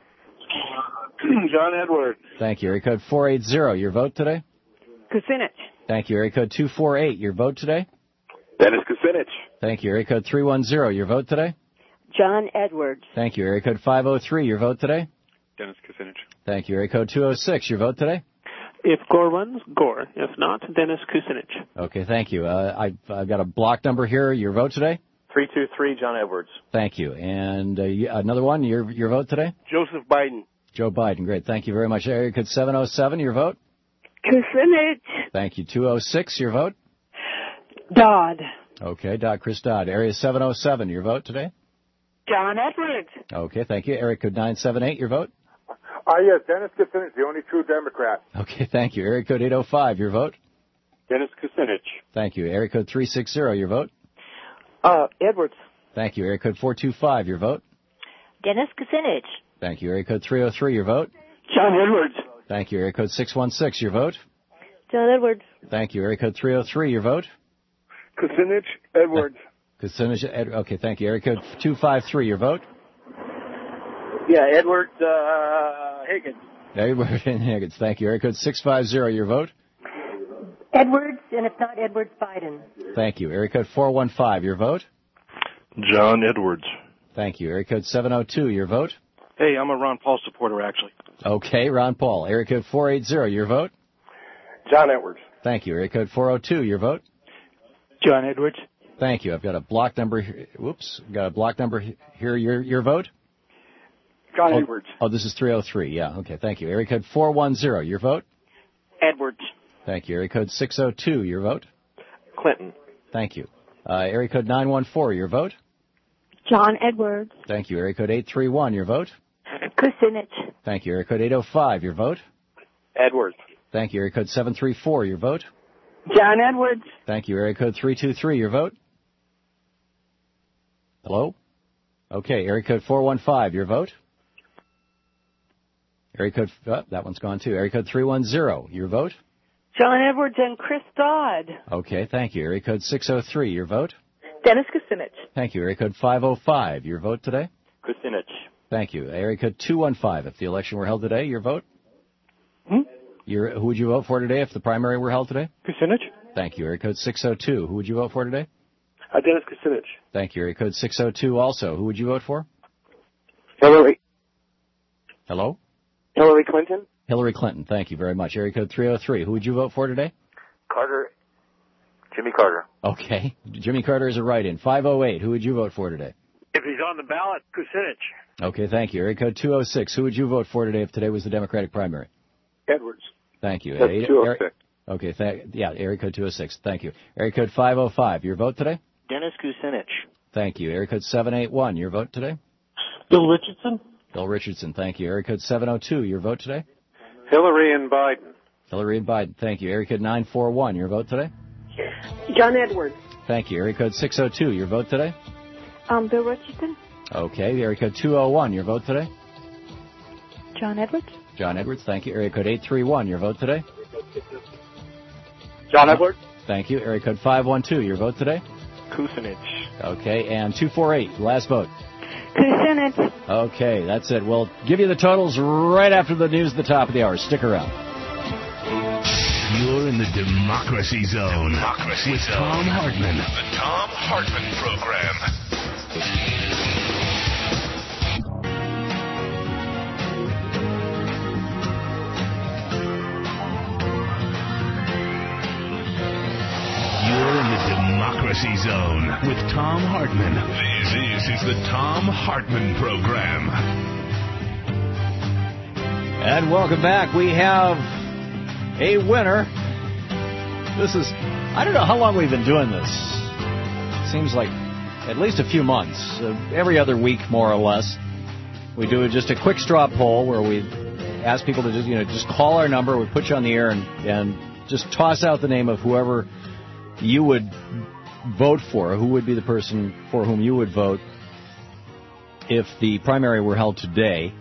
Speaker 11: John Edwards.
Speaker 4: Thank you. Area code 480. Your vote today?
Speaker 12: Kucinich.
Speaker 4: Thank you. Area code 248. Your vote today?
Speaker 13: Dennis Kucinich.
Speaker 4: Thank you. Area code 310, your vote today?
Speaker 14: John Edwards.
Speaker 4: Thank you. Area code 503, your vote today?
Speaker 13: Dennis Kucinich.
Speaker 4: Thank you. Area code 206, your vote today?
Speaker 15: If Gore wins, Gore. If not, Dennis Kucinich.
Speaker 4: Okay, thank you. I've got a block number here. Your vote today?
Speaker 16: 323, John Edwards.
Speaker 4: Thank you. And another one, your vote today?
Speaker 16: Joseph Biden.
Speaker 4: Joe Biden. Great. Thank you very much. Area code 707, your vote?
Speaker 14: Kucinich.
Speaker 4: Thank you. 206, your vote?
Speaker 14: Dodd.
Speaker 4: Okay, Chris Dodd. Area 707, your vote today?
Speaker 14: John Edwards.
Speaker 4: Okay, thank you. Area code 978, your vote?
Speaker 11: Yes, Dennis Kucinich, the only true Democrat.
Speaker 4: Okay, thank you. Area code 805, your vote?
Speaker 11: Dennis Kucinich.
Speaker 4: Thank you. Area code 360, your vote?
Speaker 14: Edwards.
Speaker 4: Thank you. Area code 425, your vote?
Speaker 14: Dennis Kucinich.
Speaker 4: Thank you. Area code 303, your vote?
Speaker 14: John Edwards.
Speaker 4: Thank you. Area code 616, your vote?
Speaker 14: John Edwards.
Speaker 4: Thank you. Area code 303, your vote?
Speaker 11: Kucinich, Edwards.
Speaker 4: Kucinich, okay, thank you. Area code 253, your vote?
Speaker 16: Yeah, Edwards Higgins.
Speaker 4: Edward Higgins, thank you. Area code 650, your vote?
Speaker 14: Edwards, and if not Edwards, Biden.
Speaker 4: Thank you. Area code 415, your vote?
Speaker 24: John Edwards.
Speaker 4: Thank you. Area code 702, your vote?
Speaker 16: Hey, I'm a Ron Paul supporter, actually.
Speaker 4: Okay, Ron Paul. Area code 480, your vote?
Speaker 16: John Edwards.
Speaker 4: Thank you. Area code 402, your vote?
Speaker 15: John Edwards.
Speaker 4: Thank you. I've got a block number here. Whoops. Got a block number here. Your vote?
Speaker 16: John Edwards.
Speaker 4: Oh, this is 303. Yeah, okay. Thank you. Area code 410, your vote?
Speaker 16: Edwards.
Speaker 4: Thank you. Area code 602, your vote?
Speaker 16: Clinton.
Speaker 4: Thank you. Area code 914, your vote?
Speaker 14: John Edwards.
Speaker 4: Thank you. Area code 831, your vote?
Speaker 14: Kucinich.
Speaker 4: Thank you. Area code 805, your vote?
Speaker 16: Edwards.
Speaker 4: Thank you. Area code 734, your vote?
Speaker 14: John Edwards.
Speaker 4: Thank you. Area code 323, your vote? Hello? Okay. Area code 415, your vote? Area code, that one's gone too. Area code 310, your vote?
Speaker 14: John Edwards and Chris Dodd.
Speaker 4: Okay, thank you. Area code 603, your vote?
Speaker 14: Dennis Kucinich.
Speaker 4: Thank you. Area code 505, your vote today?
Speaker 16: Kucinich.
Speaker 4: Thank you. Area code 215, if the election were held today, your vote? Who would you vote for today if the primary were held today?
Speaker 16: Kucinich.
Speaker 4: Thank you. Area code 602, who would you vote for today?
Speaker 16: Dennis Kucinich.
Speaker 4: Thank you. Area code 602 also, who would you vote for?
Speaker 16: Hillary.
Speaker 4: Hello?
Speaker 16: Hillary Clinton.
Speaker 4: Hillary Clinton, thank you very much. Area code 303, who would you vote for today?
Speaker 16: Carter. Jimmy Carter.
Speaker 4: Okay. Jimmy Carter is a write-in. 508, who would you vote for today?
Speaker 16: If he's on the ballot, Kucinich.
Speaker 4: Okay, thank you. Area code 206, who would you vote for today if today was the Democratic primary?
Speaker 16: Edwards.
Speaker 4: Thank you.
Speaker 16: That's 206.
Speaker 4: Okay, area code 206, thank you. Area code 505, your vote today?
Speaker 16: Dennis Kucinich.
Speaker 4: Thank you. Area code 781, your vote today?
Speaker 15: Bill Richardson.
Speaker 4: Bill Richardson, thank you. Area code 702, your vote today?
Speaker 16: Hillary and Biden.
Speaker 4: Hillary and Biden, thank you. Area code 941, your vote today?
Speaker 14: John Edwards.
Speaker 4: Thank you. Area code 602, your vote today?
Speaker 14: Bill Richardson.
Speaker 4: Okay. Area code 201, your vote today?
Speaker 14: John Edwards.
Speaker 4: John Edwards, thank you. Area code 831, your vote today?
Speaker 16: John Edwards.
Speaker 4: Thank you. Area code 512, your vote today?
Speaker 16: Kucinich.
Speaker 4: Okay. And 248, last vote.
Speaker 14: Kucinich.
Speaker 4: Okay, that's it. We'll give you the totals right after the news at the top of the hour. Stick around.
Speaker 3: You're in the Democracy Zone with Thom Hartmann. The Thom Hartmann Program. You're in the Democracy Zone with Thom Hartmann. This is the Thom Hartmann Program.
Speaker 4: And welcome back. We have a winner. This is, I don't know how long we've been doing this. Seems like at least a few months. Every other week, more or less. We do just a quick straw poll where we ask people to just call our number. We put you on the air and just toss out the name of whoever you would vote for. Who would be the person for whom you would vote if the primary were held today?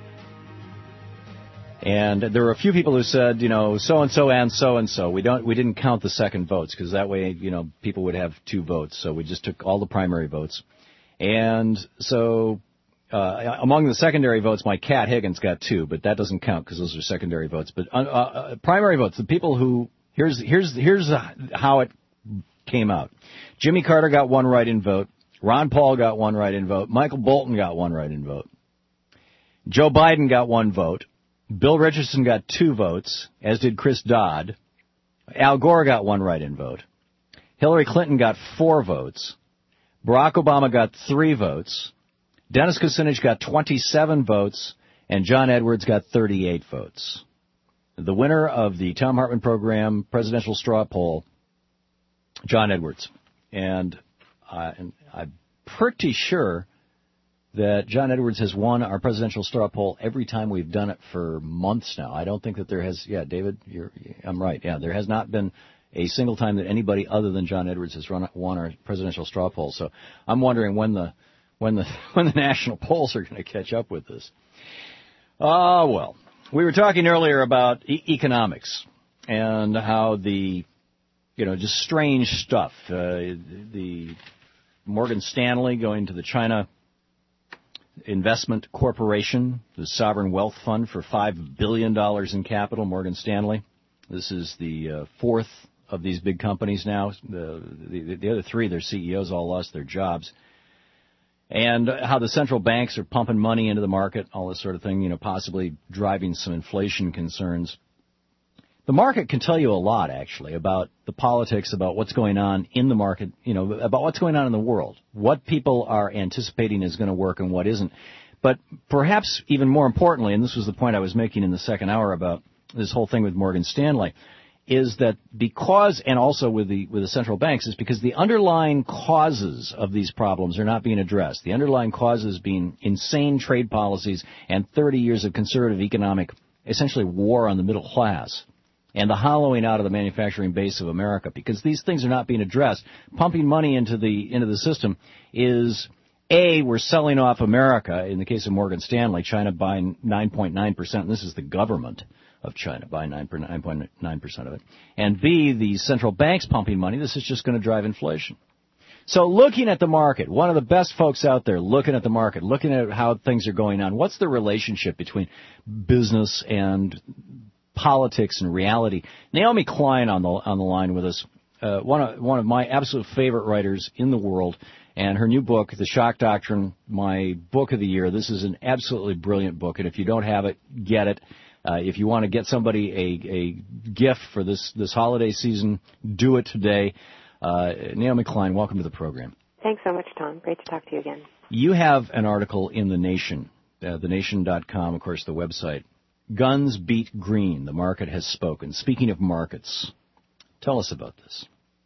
Speaker 4: And there were a few people who said, so-and-so and so-and-so. We didn't count the second votes because that way, people would have two votes. So we just took all the primary votes. And so among the secondary votes, my cat Higgins got 2, but that doesn't count because those are secondary votes. But primary votes, the people who, here's how it came out. Jimmy Carter got 1 write-in vote. Ron Paul got 1 write-in vote. Michael Bolton got 1 write-in vote. Joe Biden got 1 vote. Bill Richardson got 2 votes, as did Chris Dodd. Al Gore got 1 write-in vote. Hillary Clinton got 4 votes. Barack Obama got 3 votes. Dennis Kucinich got 27 votes. And John Edwards got 38 votes. The winner of the Thom Hartmann program presidential straw poll, John Edwards. And I'm pretty sure that John Edwards has won our presidential straw poll every time we've done it for months now. I don't think that there has, David, I'm right. Yeah, there has not been a single time that anybody other than John Edwards has won our presidential straw poll. So I'm wondering when the national polls are going to catch up with this. Well, we were talking earlier about economics and how just strange stuff. The Morgan Stanley going to the China Investment Corporation, the sovereign wealth fund for $5 billion in capital, Morgan Stanley. This is the 4th of these big companies now. The other 3, their CEOs all lost their jobs. And how the central banks are pumping money into the market, all this sort of thing, possibly driving some inflation concerns. The market can tell you a lot, actually, about the politics, about what's going on in the market, about what's going on in the world, what people are anticipating is going to work and what isn't. But perhaps even more importantly, and this was the point I was making in the second hour about this whole thing with Morgan Stanley, is that because, and also with the central banks, is because the underlying causes of these problems are not being addressed. The underlying causes being insane trade policies and 30 years of conservative economic, essentially war on the middle class, and the hollowing out of the manufacturing base of America. Because these things are not being addressed, pumping money into the system is, A, we're selling off America, in the case of Morgan Stanley, China buying 9.9%, and this is the government of China, buying 9.9% of it. And B, the central banks pumping money. This is just going to drive inflation. So looking at the market, one of the best folks out there looking at the market, looking at how things are going on, what's the relationship between business and politics and reality? Naomi Klein on the line with us, one of my absolute favorite writers in the world, and her new book, The Shock Doctrine, my book of the year. This is an absolutely brilliant book, and if you don't have it, get it. If you want to get somebody a gift for this holiday season, do it today. Naomi Klein, welcome to the program.
Speaker 13: Thanks so much, Tom. Great to talk to you again.
Speaker 4: You have an article in The Nation, thenation.com, of course, the website. Guns beat green. The market has spoken. Speaking of markets, tell us about this.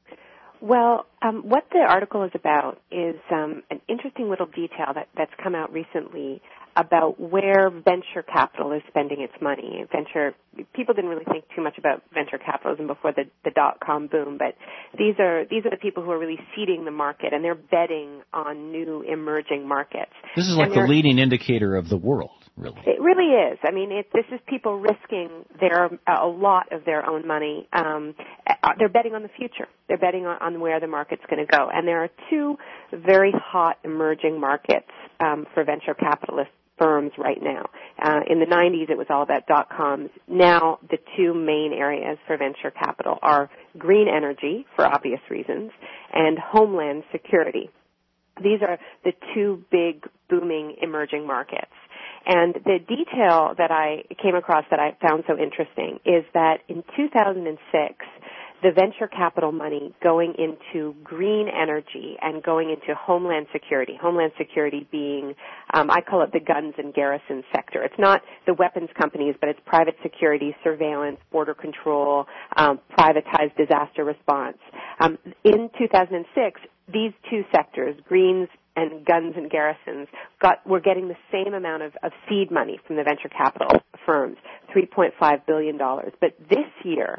Speaker 13: Well, what the article is about is an interesting little detail that's come out recently about where venture capital is spending its money. People didn't really think too much about venture capitalism before the dot-com boom, but these are the people who are really seeding the market, and they're betting on new emerging markets.
Speaker 4: This is like the leading indicator of the world, really.
Speaker 13: It really is. I mean, this is people risking a lot of their own money. They're betting on the future. They're betting on where the market's going to go. And there are 2 very hot emerging markets for venture capitalist firms right now. In the 90s, it was all about dot-coms. Now, the 2 main areas for venture capital are green energy, for obvious reasons, and homeland security. These are the 2 big, booming, emerging markets. And the detail that I came across that I found so interesting is that in 2006, the venture capital money going into green energy and going into homeland security being, I call it the guns and garrison sector. It's not the weapons companies, but it's private security, surveillance, border control, privatized disaster response. In 2006, these 2 sectors, greens and guns and garrisons, were getting the same amount of seed money from the venture capital firms, $3.5 billion. But this year,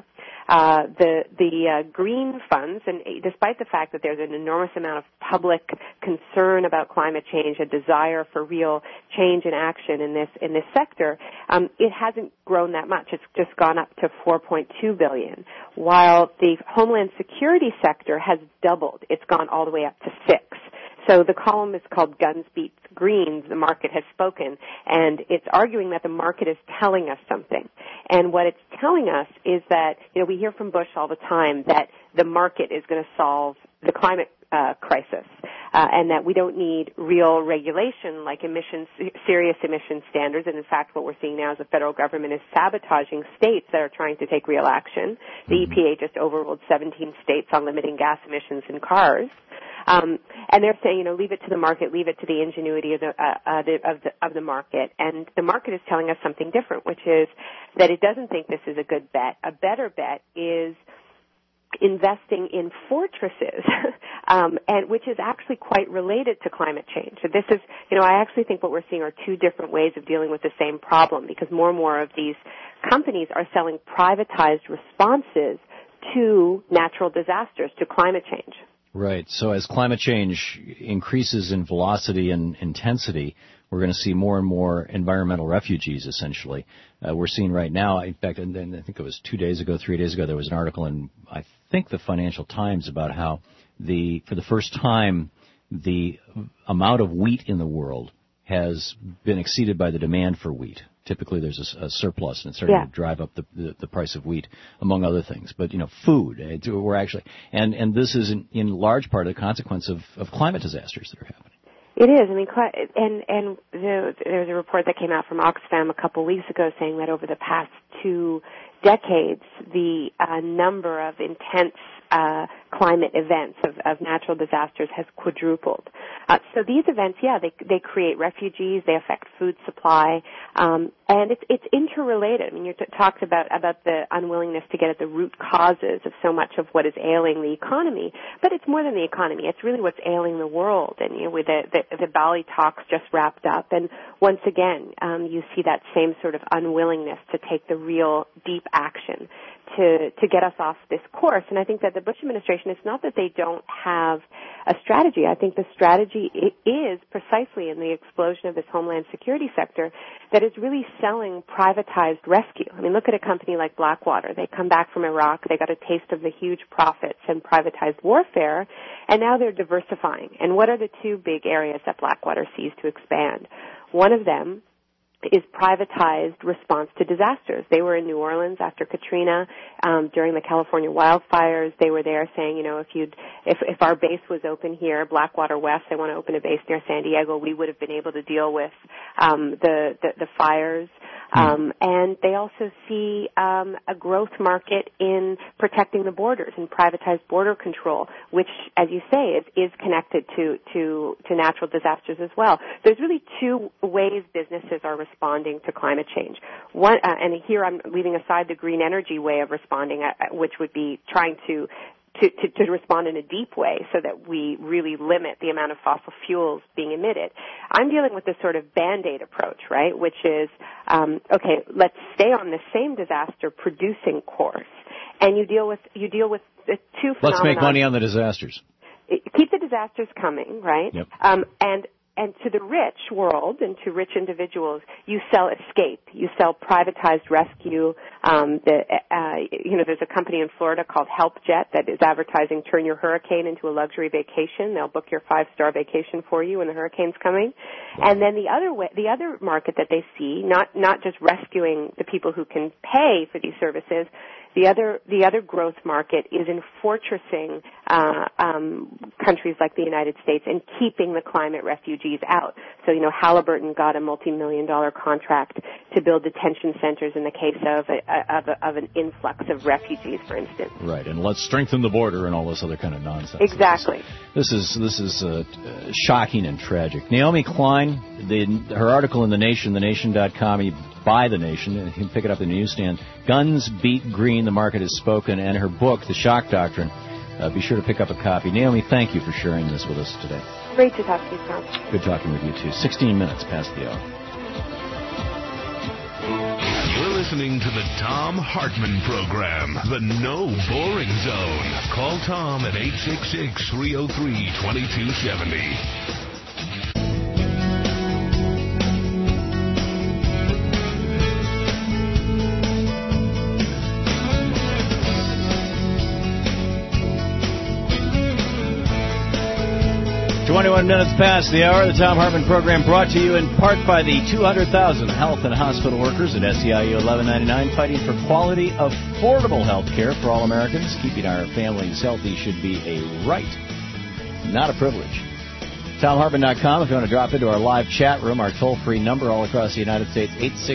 Speaker 13: the green funds, and despite the fact that there's an enormous amount of public concern about climate change, a desire for real change and action in this sector, it hasn't grown that much. It's just gone up to $4.2 billion, while the homeland security sector has doubled. It's gone all the way up to $6 billion. So the column is called Guns Beats Greens, the market has spoken, and it's arguing that the market is telling us something. And what it's telling us is that, we hear from Bush all the time that the market is going to solve the climate crisis, and that we don't need real regulation like serious emission standards. And in fact, what we're seeing now is the federal government is sabotaging states that are trying to take real action. The EPA just overruled 17 states on limiting gas emissions in cars. And they're saying, leave it to the market, leave it to the ingenuity of the market. And the market is telling us something different, which is that it doesn't think this is a good bet. A better bet is investing in fortresses, and which is actually quite related to climate change. So this is, I actually think what we're seeing are two different ways of dealing with the same problem, because more and more of these companies are selling privatized responses to natural disasters, to climate change.
Speaker 4: Right. So as climate change increases in velocity and intensity, we're going to see more and more environmental refugees, essentially. We're seeing right now, in fact, and I think it was 3 days ago, there was an article in, I think, the Financial Times about how for the first time, the amount of wheat in the world has been exceeded by the demand for wheat. Typically, there's a surplus, and it's starting to drive up the price of wheat, among other things. But food, we're actually, and this is in large part a consequence of climate disasters that are happening.
Speaker 13: It is. I mean, and there's a report that came out from Oxfam a couple of weeks ago saying that over the past 2 decades, the number of intense climate events of natural disasters has quadrupled. So these events, they create refugees, they affect food supply, and it's interrelated. I mean, you talked about the unwillingness to get at the root causes of so much of what is ailing the economy, but it's more than the economy. It's really what's ailing the world. And with the Bali talks just wrapped up, and once again, you see that same sort of unwillingness to take the real deep action to get us off this course. And I think that the Bush administration, it's not that they don't have a strategy. I think the strategy is precisely in the explosion of this homeland security sector that is really selling privatized rescue. I mean, look at a company like Blackwater. They come back from Iraq. They got a taste of the huge profits and privatized warfare, and now they're diversifying. And what are the two big areas that Blackwater sees to expand? One of them is privatized response to disasters. They were in New Orleans after Katrina, during the California wildfires. They were there saying, if our base was open here, Blackwater West, they want to open a base near San Diego, we would have been able to deal with the fires. And they also see a growth market in protecting the borders and privatized border control, which, as you say, is connected to natural disasters as well. There's really two ways businesses are responding to climate change. One, and here I'm leaving aside the green energy way of responding, which would be trying to respond in a deep way so that we really limit the amount of fossil fuels being emitted. I'm dealing with this sort of Band-Aid approach, right, which is, okay, let's stay on the same disaster producing course, and you deal with the two phenomena.
Speaker 4: Let's make money on the disasters.
Speaker 13: Keep the disasters coming, right?
Speaker 4: Yep.
Speaker 13: And to the rich world and to rich individuals, you sell escape. You sell privatized rescue. There's a company in Florida called HelpJet that is advertising turn your hurricane into a luxury vacation. They'll book your 5-star vacation for you when the hurricane's coming. And then the other market that they see, not just rescuing the people who can pay for these services, the other growth market is in fortressing countries like the United States and keeping the climate refugees out. So, Halliburton got a multi-million-dollar contract to build detention centers in the case of an influx of refugees, for instance.
Speaker 4: Right, and let's strengthen the border and all this other kind of nonsense.
Speaker 13: Exactly.
Speaker 4: This is shocking and tragic. Naomi Klein, her article in The Nation, thenation.com, you buy The Nation, and you can pick it up in the newsstand. Guns Beat Green, the market has spoken, and her book, The Shock Doctrine. Be sure to pick up a copy. Naomi, thank you for sharing this with us today.
Speaker 13: Great to talk to you, Tom.
Speaker 4: Good talking with you, too. 16 minutes past the hour.
Speaker 3: You're listening to the Thom Hartmann Program, the No Boring Zone. Call Tom at 866-303-2270.
Speaker 4: 21 minutes past the hour. The Tom Hartman program brought to you in part by the 200,000 health and hospital workers at SEIU 1199 fighting for quality, affordable health care for all Americans. Keeping our families healthy should be a right, not a privilege. TomHartman.com if you want to drop into our live chat room. Our toll-free number all across the United States,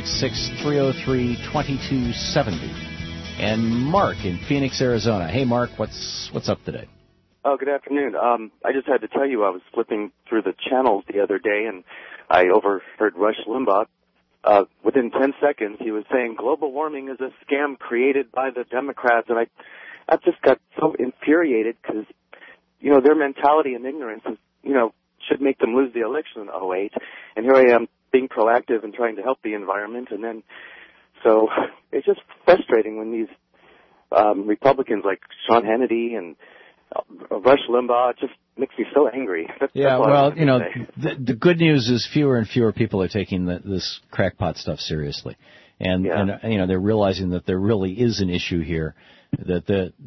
Speaker 4: 866-303-2270. And Mark in Phoenix, Arizona. Hey, Mark, what's up today?
Speaker 17: Oh, good afternoon. I just had to tell you I was flipping through the channels the other day, and I overheard Rush Limbaugh. Within 10 seconds, he was saying global warming is a scam created by the Democrats, and I just got so infuriated because, you know, their mentality and ignorance is, you know, should make them lose the election in 2008. And here I am being proactive and trying to help the environment, and then so it's just frustrating when these Republicans like Sean Hannity and Rush Limbaugh, it just makes me so angry. That's
Speaker 4: well, you know, the good news is fewer and fewer people are taking this crackpot stuff seriously. And you know, they're realizing that there really is an issue here, that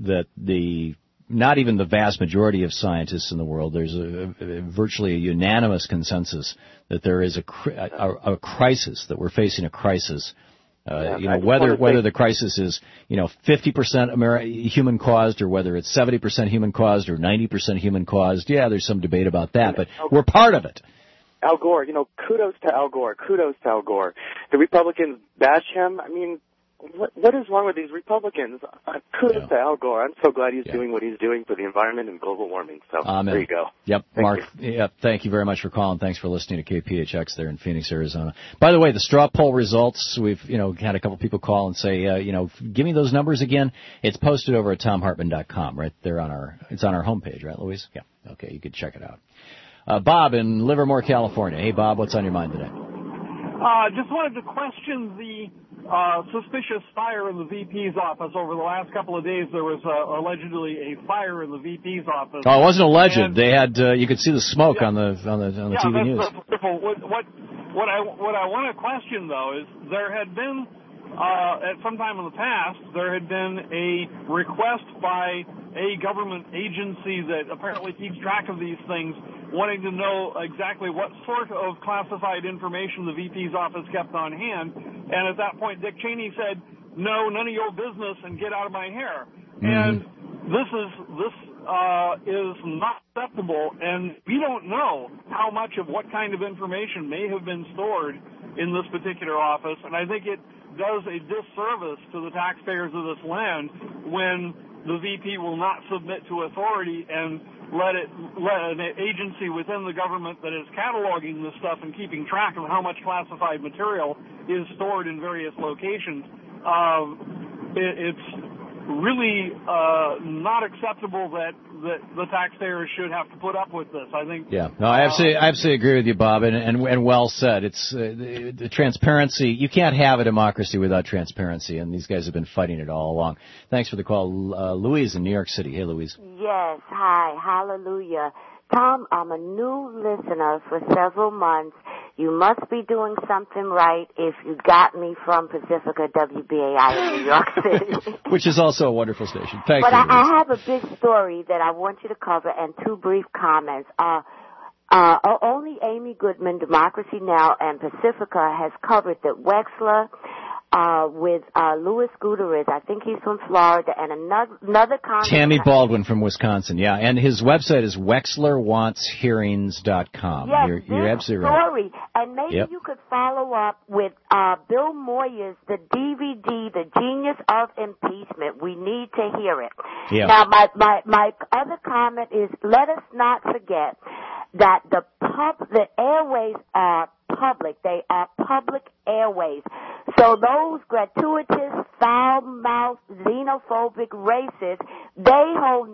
Speaker 4: the not even the vast majority of scientists in the world, there's virtually a unanimous consensus that there is a crisis, that we're facing a crisis. You know, whether the crisis is, you know, 50% human caused or whether it's 70% human caused or 90% human caused, there's some debate about that, but we're part of it.
Speaker 17: Al Gore, you know, kudos to Al Gore. The Republicans bash him. I mean, what is wrong with these Republicans? Kudos to Al Gore. I'm so glad he's doing what he's doing for the environment and global warming. So there you go.
Speaker 4: Yep, Mark. Thank you very much for calling. Thanks for listening to KPHX there in Phoenix, Arizona. By the way, the straw poll results, we've, you know, had a couple people call and say, you know, give me those numbers again. It's posted over at TomHartman.com, right there it's on our homepage, right, Louise? Yeah. Okay, you can check it out. Bob in Livermore, California. Hey, Bob, what's on your mind today?
Speaker 18: Just wanted to question the suspicious fire in the VP's office. Over the last couple of days, there was allegedly a fire in the VP's office.
Speaker 4: Oh, it wasn't alleged. They had you could see the smoke on the TV news.
Speaker 18: What I want to question though is there had been at some time in the past there had been a request by a government agency that apparently keeps track of these things, wanting to know exactly what sort of classified information the VP's office kept on hand. And at that point, Dick Cheney said, "No, none of your business, and get out of my hair." Mm-hmm. And this is not acceptable, and we don't know how much of what kind of information may have been stored in this particular office. And I think it does a disservice to the taxpayers of this land when the VP will not submit to authority and let an agency within the government that is cataloging this stuff and keeping track of how much classified material is stored in various locations. It's really not acceptable that the taxpayers should have to put up with this. I think. Yeah, no, I
Speaker 4: absolutely agree with you, Bob, and well said. It's the transparency. You can't have a democracy without transparency, and these guys have been fighting it all along. Thanks for the call, Louise in New York City. Hey, Louise.
Speaker 19: Yes, hi, hallelujah. Tom, I'm a new listener for several months. You must be doing something right if you got me from Pacifica WBAI in New York City.
Speaker 4: Which is also a wonderful station. Thank you.
Speaker 19: But I have a big story that I want you to cover and two brief comments. Only Amy Goodman, Democracy Now! And Pacifica has covered that Wexler with Louis Gutierrez, I think he's from Florida, and another congressman.
Speaker 4: Tammy Baldwin from Wisconsin, yeah. And his website is WexlerWantsHearings.com.
Speaker 19: Yes,
Speaker 4: you're absolutely right.
Speaker 19: And maybe you could follow up with Bill Moyer's The DVD, The Genius of Impeachment. We need to hear it.
Speaker 4: Yeah.
Speaker 19: Now, my other comment is, let us not forget that the airways are public. They are public airways. So those gratuitous, foul-mouthed, xenophobic racists, they hold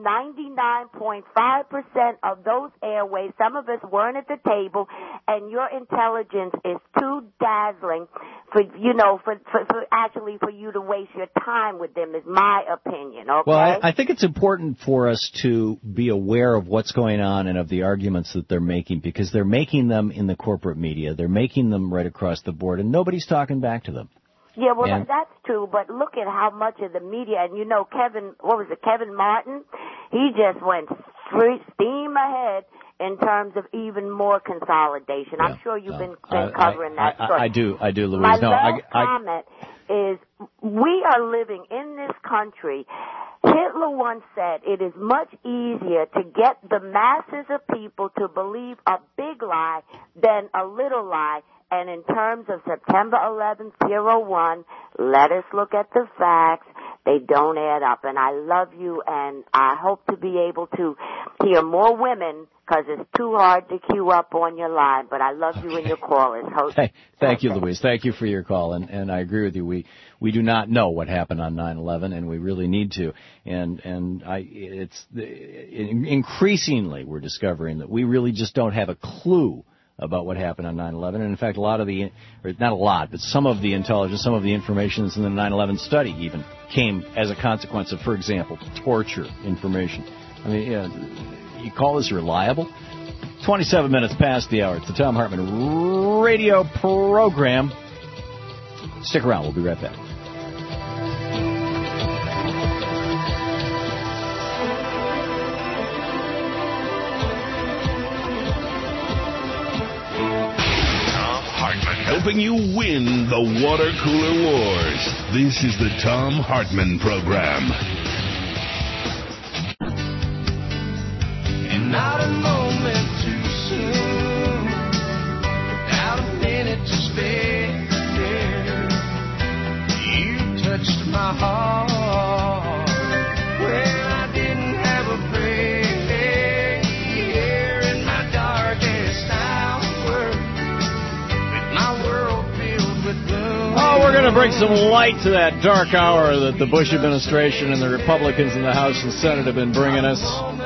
Speaker 19: 99.5% of those airways. Some of us weren't at the table, and your intelligence is too dazzling for you to waste your time with them, is my opinion, okay?
Speaker 4: Well, I think it's important for us to be aware of what's going on and of the arguments that they're making, because they're making them in the corporate media. They're making them right across the board, and nobody's talking back to them.
Speaker 19: Yeah, well, that's true, but look at how much of the media, and Kevin Martin, he just went steam ahead in terms of even more consolidation. I'm sure you've been covering that story.
Speaker 4: I do, Louise.
Speaker 19: My last comment is we are living in this country. Hitler once said it is much easier to get the masses of people to believe a big lie than a little lie. And in terms of September 11th, 01, let us look at the facts. They don't add up. And I love you, and I hope to be able to hear more women, because it's too hard to queue up on your line. But I love you and your callers.
Speaker 4: Thank you, Louise. Thank you for your call. And I agree with you. We do not know what happened on 9/11, and we really need to. Increasingly we're discovering that we really just don't have a clue about what happened on 9/11. And in fact, some of the intelligence, some of the information that's in the 9/11 study even came as a consequence of, for example, torture information. I mean, you call this reliable? 27 minutes past the hour. It's the Thom Hartmann radio program. Stick around. We'll be right back.
Speaker 3: Helping you win the water cooler wars. This is the Thom Hartmann Program.
Speaker 1: And not a moment too soon, without a minute to spare. You touched my heart when I didn't have a prayer. In my darkest hour, with my world filled with gloom.
Speaker 4: Oh, we're going to bring some light to that dark hour that the Bush administration and the Republicans in the House and Senate have been bringing us.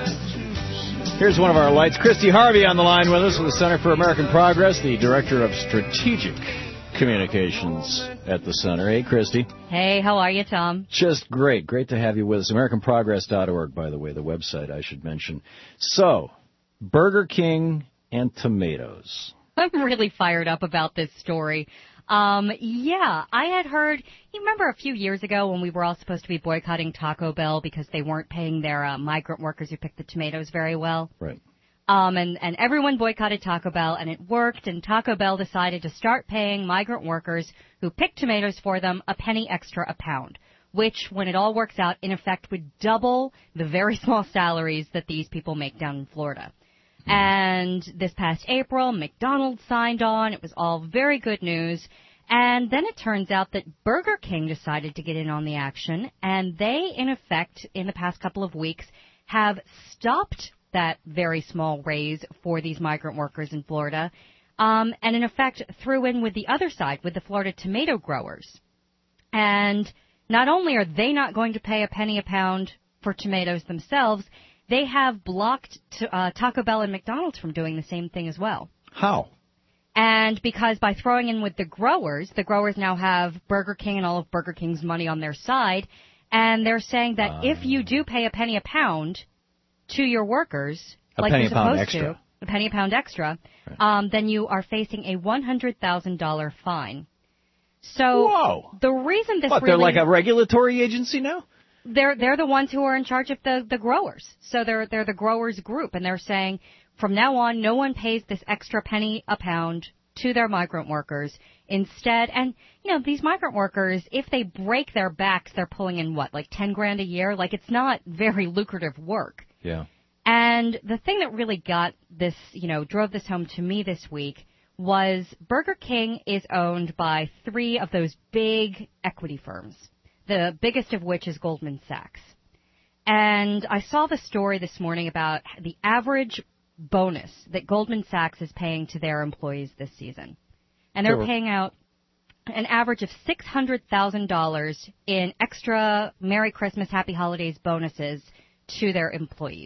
Speaker 4: Here's one of our lights. Christy Harvey on the line with us from the Center for American Progress, the Director of Strategic Communications at the Center. Hey, Christy.
Speaker 6: Hey, how are you, Tom?
Speaker 4: Just great. Great to have you with us. AmericanProgress.org, by the way, the website I should mention. So, Burger King and tomatoes.
Speaker 6: I'm really fired up about this story. I had heard, you remember a few years ago when we were all supposed to be boycotting Taco Bell because they weren't paying their migrant workers who picked the tomatoes very well?
Speaker 4: Right.
Speaker 6: And everyone boycotted Taco Bell, and it worked, and Taco Bell decided to start paying migrant workers who picked tomatoes for them a penny extra a pound, which, when it all works out, in effect would double the very small salaries that these people make down in Florida. And this past April, McDonald's signed on. It was all very good news. And then it turns out that Burger King decided to get in on the action, and they, in effect, in the past couple of weeks, have stopped that very small raise for these migrant workers in Florida, and in effect threw in with the other side, with the Florida tomato growers. And not only are they not going to pay a penny a pound for tomatoes themselves, they have blocked Taco Bell and McDonald's from doing the same thing as well.
Speaker 4: How?
Speaker 6: And because by throwing in with the growers now have Burger King and all of Burger King's money on their side, and they're saying that if you do pay a penny a pound to your workers, like you're supposed to, a penny a pound extra, then you are facing a $100,000 fine. So
Speaker 4: whoa.
Speaker 6: The reason this
Speaker 4: they're like a regulatory agency now?
Speaker 6: They're the ones who are in charge of the growers. So they're the growers group, and they're saying from now on no one pays this extra penny a pound to their migrant workers. Instead, and these migrant workers, if they break their backs, they're pulling in what, like $10,000 a year? Like, it's not very lucrative work.
Speaker 4: Yeah.
Speaker 6: And the thing that really got this, drove this home to me this week was Burger King is owned by 3 of those big equity firms, the biggest of which is Goldman Sachs. And I saw the story this morning about the average bonus that Goldman Sachs is paying to their employees this season. And they're paying out an average of $600,000 in extra Merry Christmas, Happy Holidays bonuses to their employees.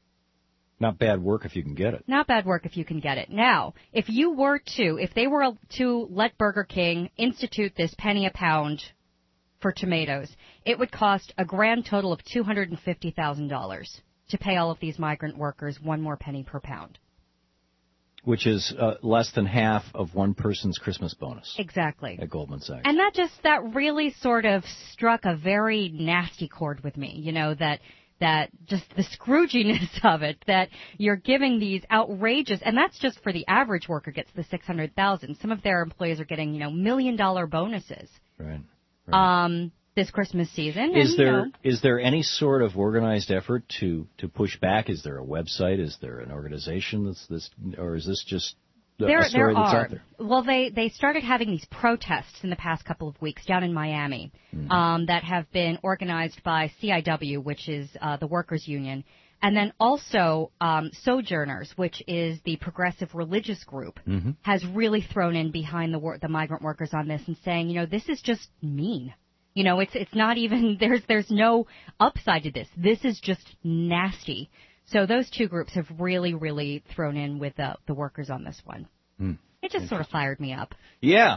Speaker 4: Not bad work if you can get it.
Speaker 6: Not bad work if you can get it. Now, if they were to let Burger King institute this penny a pound for tomatoes, it would cost a grand total of $250,000 to pay all of these migrant workers one more penny per pound.
Speaker 4: Which is less than half of one person's Christmas bonus.
Speaker 6: Exactly.
Speaker 4: At Goldman Sachs.
Speaker 6: And that really sort of struck a very nasty chord with me, that that just the Scrooginess of it, that you're giving these outrageous, and that's just for the average worker gets the $600,000. Some of their employees are getting, $1 million bonuses.
Speaker 4: Right.
Speaker 6: This Christmas season.
Speaker 4: Is there any sort of organized effort to push back? Is there a website? Is there an organization that's this, or is this just a story that's out there?
Speaker 6: Well, they started having these protests in the past couple of weeks down in Miami that have been organized by CIW, which is the workers' union, and then also Sojourners, which is the progressive religious group, has really thrown in behind the migrant workers on this and saying, this is just mean. It's not even, there's no upside to this. This is just nasty. So those two groups have really, really thrown in with the workers on this one. It just sort of fired me up.
Speaker 4: Yeah,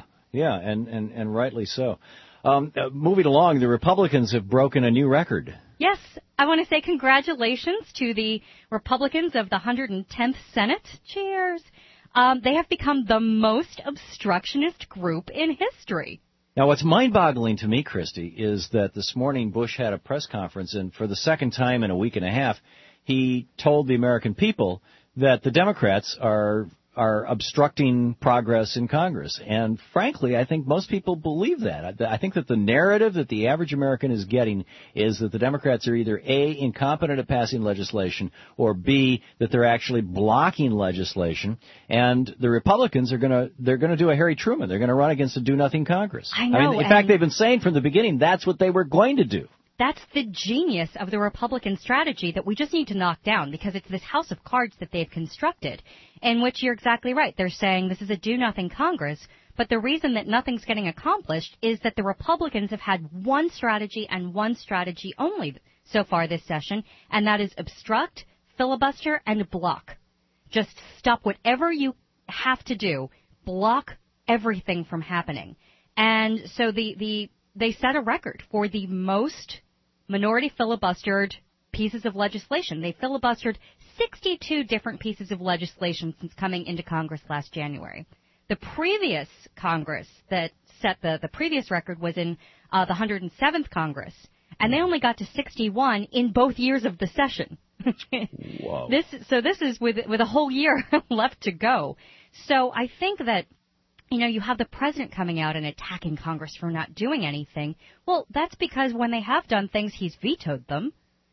Speaker 4: and rightly so. Moving along, the Republicans have broken a new record.
Speaker 6: Yes, I want to say congratulations to the Republicans of the 110th Senate. Cheers. They have become the most obstructionist group in history.
Speaker 4: Now, what's mind-boggling to me, Christy, is that this morning Bush had a press conference, and for the second time in a week and a half, he told the American people that the Democrats are obstructing progress in Congress. And frankly, I think most people believe that. I think that the narrative that the average American is getting is that the Democrats are either A, incompetent at passing legislation, or B, that they're actually blocking legislation. And the Republicans are going to do a Harry Truman. They're going to run against a do-nothing Congress.
Speaker 6: I know.
Speaker 4: In fact, they've been saying from the beginning that's what they were going to do.
Speaker 6: That's the genius of the Republican strategy that we just need to knock down, because it's this house of cards that they've constructed, in which you're exactly right. They're saying this is a do-nothing Congress, but the reason that nothing's getting accomplished is that the Republicans have had one strategy and one strategy only so far this session, and that is obstruct, filibuster, and block. Just stop whatever you have to do. Block everything from happening. And so they set a record for the most minority filibustered pieces of legislation. They filibustered 62 different pieces of legislation since coming into Congress last January. The previous Congress that set the previous record was in the 107th Congress, and they only got to 61 in both years of the session.
Speaker 4: Whoa.
Speaker 6: This is with a whole year left to go. So I think that you have the president coming out and attacking Congress for not doing anything. Well, that's because when they have done things, he's vetoed them.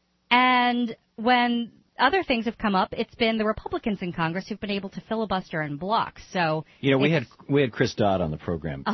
Speaker 6: And when other things have come up, it's been the Republicans in Congress who've been able to filibuster and block. So
Speaker 4: we had Chris Dodd on the program.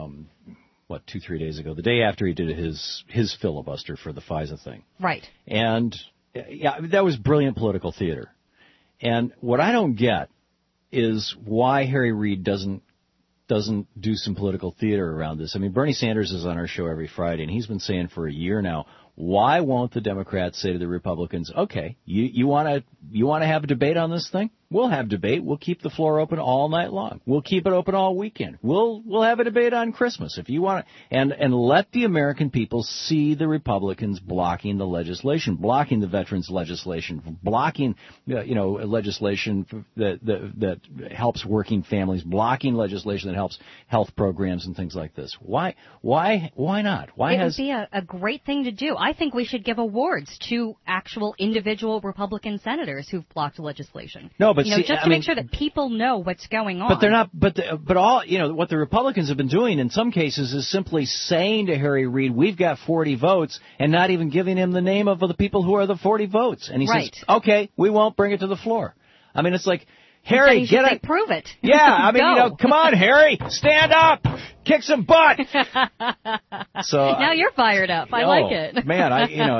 Speaker 4: 2-3 days ago, the day after he did his filibuster for the FISA thing.
Speaker 6: Right.
Speaker 4: And that was brilliant political theater. And what I don't get is why Harry Reid doesn't do some political theater around this. I mean, Bernie Sanders is on our show every Friday, and he's been saying for a year now, why won't the Democrats say to the Republicans, okay, you want to have a debate on this thing? We'll have debate. We'll keep the floor open all night long. We'll keep it open all weekend. We'll have a debate on Christmas if you want to, and let the American people see the Republicans blocking the legislation, blocking the veterans legislation, blocking legislation that helps working families, blocking legislation that helps health programs and things like this. Why not?
Speaker 6: It would be a great thing to do. I think we should give awards to actual individual Republican senators who've blocked legislation.
Speaker 4: No, but
Speaker 6: just to make sure that people know what's going on.
Speaker 4: But they're not. But all what the Republicans have been doing in some cases is simply saying to Harry Reid, "We've got 40 votes," and not even giving him the name of the people who are the 40 votes. And he says, "Okay, we won't bring it to the floor." I mean, it's like, Harry, get it.
Speaker 6: Prove it.
Speaker 4: Yeah, I mean, come on, Harry, stand up, kick some butt. So
Speaker 6: now you're fired up. I like it.
Speaker 4: Man,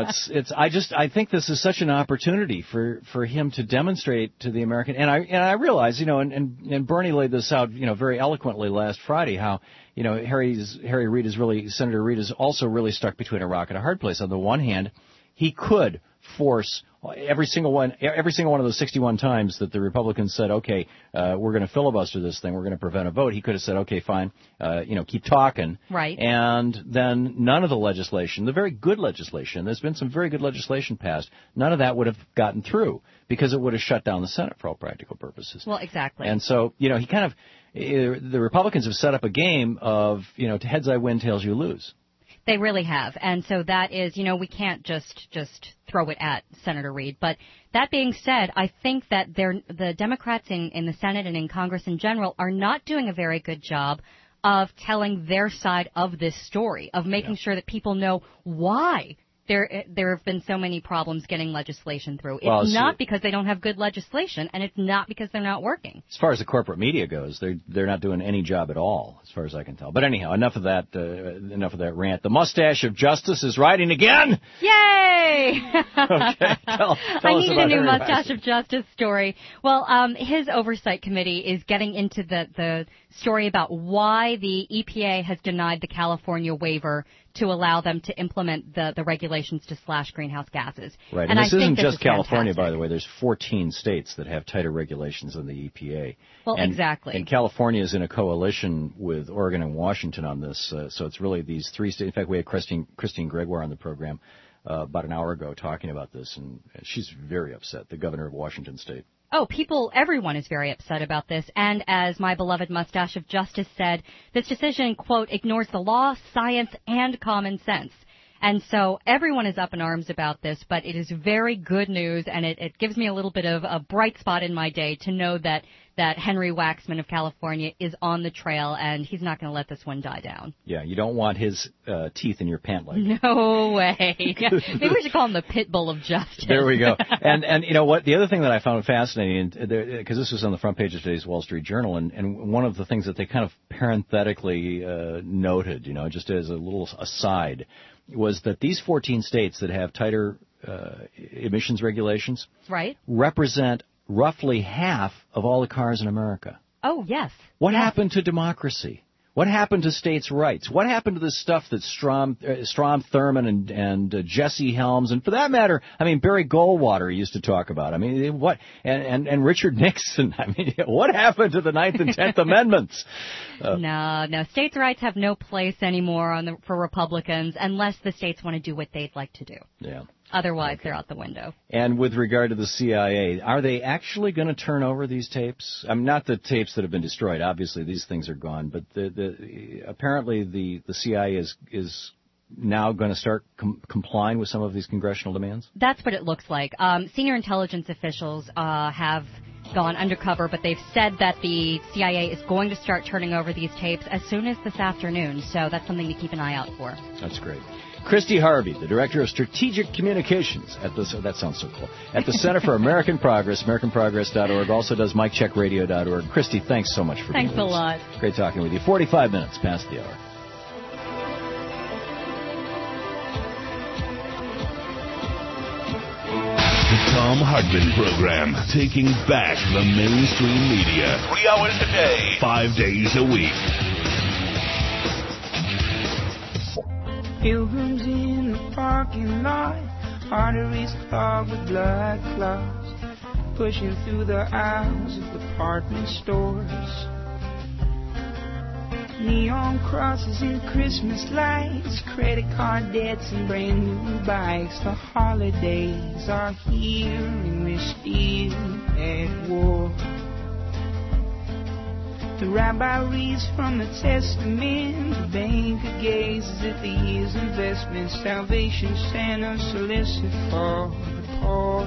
Speaker 4: I think this is such an opportunity for him to demonstrate to the American, and I realize, and Bernie laid this out, very eloquently last Friday, how, Senator Reid is also really stuck between a rock and a hard place. On the one hand, he could force every single one of those 61 times that the Republicans said, okay, we're going to filibuster this thing, we're going to prevent a vote, he could have said, okay, fine, keep talking.
Speaker 6: Right.
Speaker 4: And then none of the legislation, the very good legislation, there's been some very good legislation passed, none of that would have gotten through because it would have shut down the Senate for all practical purposes.
Speaker 6: Well, exactly.
Speaker 4: And so, he kind of, the Republicans have set up a game of, to heads I win, tails you lose.
Speaker 6: They really have. And so that is, we can't just throw it at Senator Reid. But that being said, I think that the Democrats in the Senate and in Congress in general are not doing a very good job of telling their side of this story, of making sure that people know why there have been so many problems getting legislation through. It's not because they don't have good legislation, and it's not because they're not working.
Speaker 4: As far as the corporate media goes, they're not doing any job at all, as far as I can tell. But anyhow, enough of that rant. The mustache of justice is riding again.
Speaker 6: Yay!
Speaker 4: Okay, tell
Speaker 6: I
Speaker 4: us
Speaker 6: need
Speaker 4: about
Speaker 6: a new
Speaker 4: Henry
Speaker 6: mustache
Speaker 4: Waxman.
Speaker 6: of justice story. Well, his oversight committee is getting into the story about why the EPA has denied the California waiver to allow them to implement the regulations to slash greenhouse gases.
Speaker 4: Right, and this isn't just California,
Speaker 6: fantastic.
Speaker 4: by the way. There's 14 states that have tighter regulations than the EPA.
Speaker 6: Well, exactly.
Speaker 4: And California is in a coalition with Oregon and Washington on this, so it's really these three states. In fact, we had Christine Gregoire on the program about an hour ago talking about this, and she's very upset, the governor of Washington State.
Speaker 6: Oh, everyone is very upset about this. And as my beloved mustache of justice said, this decision, quote, ignores the law, science, and common sense. And so everyone is up in arms about this, but it is very good news, and it gives me a little bit of a bright spot in my day to know that Henry Waxman of California is on the trail, and he's not going to let this one die down.
Speaker 4: Yeah, you don't want his teeth in your pant leg.
Speaker 6: No way. Maybe we should call him the pit bull of justice.
Speaker 4: There we go. And you know what? The other thing that I found fascinating, because this was on the front page of today's Wall Street Journal, and one of the things that they kind of parenthetically noted, just as a little aside, was that these 14 states that have tighter emissions regulations represent roughly half of all the cars in America.
Speaker 6: Oh, yes.
Speaker 4: What happened to democracy? What happened to states' rights? What happened to the stuff that Strom Thurmond and Jesse Helms, and for that matter, Barry Goldwater used to talk about? What? And Richard Nixon. What happened to the 9th and 10th Amendments?
Speaker 6: No. States' rights have no place anymore for Republicans unless the states want to do what they'd like to do.
Speaker 4: Yeah.
Speaker 6: Otherwise, they're out the window.
Speaker 4: And with regard to the CIA, are they actually going to turn over these tapes? Not the tapes that have been destroyed. Obviously, these things are gone. But apparently the CIA is now going to start complying with some of these congressional demands?
Speaker 6: That's what it looks like. Senior intelligence officials have gone undercover, but they've said that the CIA is going to start turning over these tapes as soon as this afternoon. So that's something to keep an eye out for.
Speaker 4: That's great. Christy Harvey, the Director of Strategic Communications at that sounds so cool, at the Center for American Progress, AmericanProgress.org, also does MikeCheckRadio.org. Christy, thanks so much for being with us.
Speaker 6: Thanks a lot.
Speaker 4: Great talking with you. 45 minutes past the hour.
Speaker 3: The Tom Hartman Program, taking back the mainstream media. 3 hours a day, 5 days a week.
Speaker 1: Pilgrims in the parking lot, arteries clogged with blood clots, pushing through the aisles of department stores. Neon crosses and Christmas lights, credit card debts and brand new bikes. The holidays are here and we're still at war. The rabbi reads from the Testament, the banker gazes at the year's investment. Salvation Santa solicit for the poor.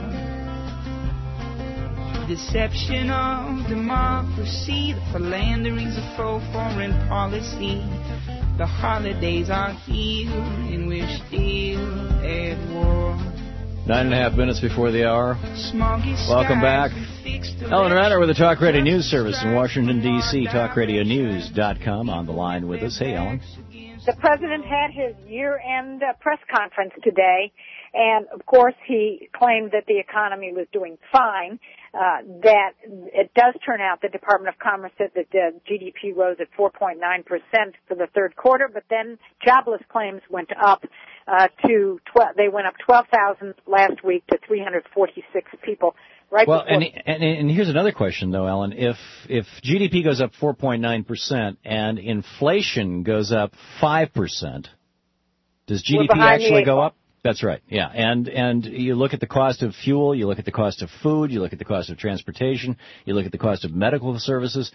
Speaker 1: Deception of democracy, the philanderies of faux foreign policy. The holidays are here and we're still at war.
Speaker 4: 9.5 minutes before the hour.
Speaker 1: Smoggy
Speaker 4: Welcome back.
Speaker 1: skies,
Speaker 4: Ellen Renner with the Talk Radio News Service in Washington, D.C. TalkRadioNews.com on the line with us. Hey, Ellen.
Speaker 7: The president had his year-end press conference today, and of course he claimed that the economy was doing fine. That it does turn out the Department of Commerce said that the GDP rose at 4.9% for the third quarter, but then jobless claims went up they went up 12,000 last week to 346 people. Right.
Speaker 4: Well, and here's another question, though, Ellen. If GDP goes up 4.9% and inflation goes up 5%, does GDP actually go up? That's right. Yeah, and you look at the cost of fuel, you look at the cost of food, you look at the cost of transportation, you look at the cost of medical services.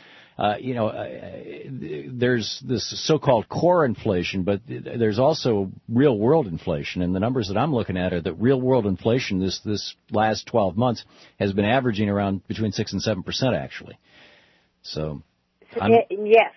Speaker 4: There's this so-called core inflation, but there's also real-world inflation. And the numbers that I'm looking at are that real-world inflation this last 12 months has been averaging around between 6 and 7% actually. So.
Speaker 7: Yes,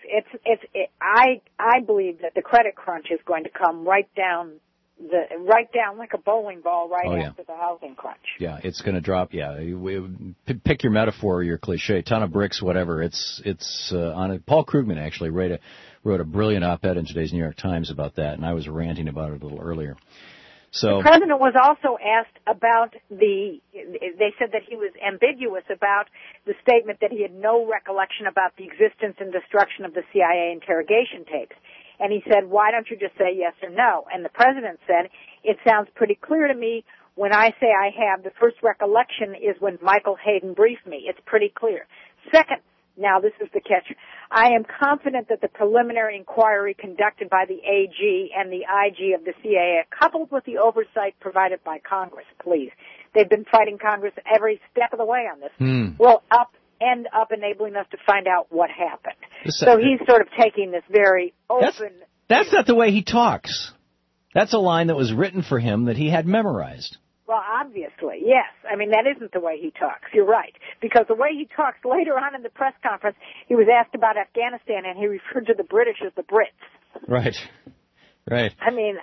Speaker 7: I believe that the credit crunch is going to come right down like a bowling ball after the housing crunch.
Speaker 4: Yeah, it's going to drop. Yeah, pick your metaphor or your cliche, ton of bricks, whatever. It's on it. Paul Krugman actually wrote a brilliant op-ed in today's New York Times about that, and I was ranting about it a little earlier. So
Speaker 7: the president was also asked about they said that he was ambiguous about the statement that he had no recollection about the existence and destruction of the CIA interrogation tapes. And he said, why don't you just say yes or no? And the president said, it sounds pretty clear to me when I say I have. The first recollection is when Michael Hayden briefed me. It's pretty clear. Second, now this is the catch, I am confident that the preliminary inquiry conducted by the AG and the IG of the CIA, coupled with the oversight provided by Congress, please, they've been fighting Congress every step of the way on this, will end up enabling us to find out what happened. So he's sort of taking this very open...
Speaker 4: That's not the way he talks. That's a line that was written for him that he had memorized.
Speaker 7: Well, obviously, yes. I mean, that isn't the way he talks. You're right. Because the way he talks later on in the press conference, he was asked about Afghanistan, and he referred to the British as the Brits.
Speaker 4: Right. Right.
Speaker 7: I mean,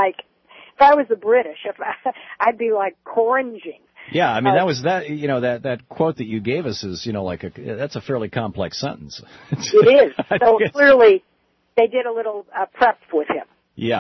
Speaker 7: if I was the British, I'd be like cringing.
Speaker 4: Yeah, I mean, that quote that you gave us is, that's a fairly complex sentence.
Speaker 7: It is. So clearly, they did a little prep with him.
Speaker 4: Yeah,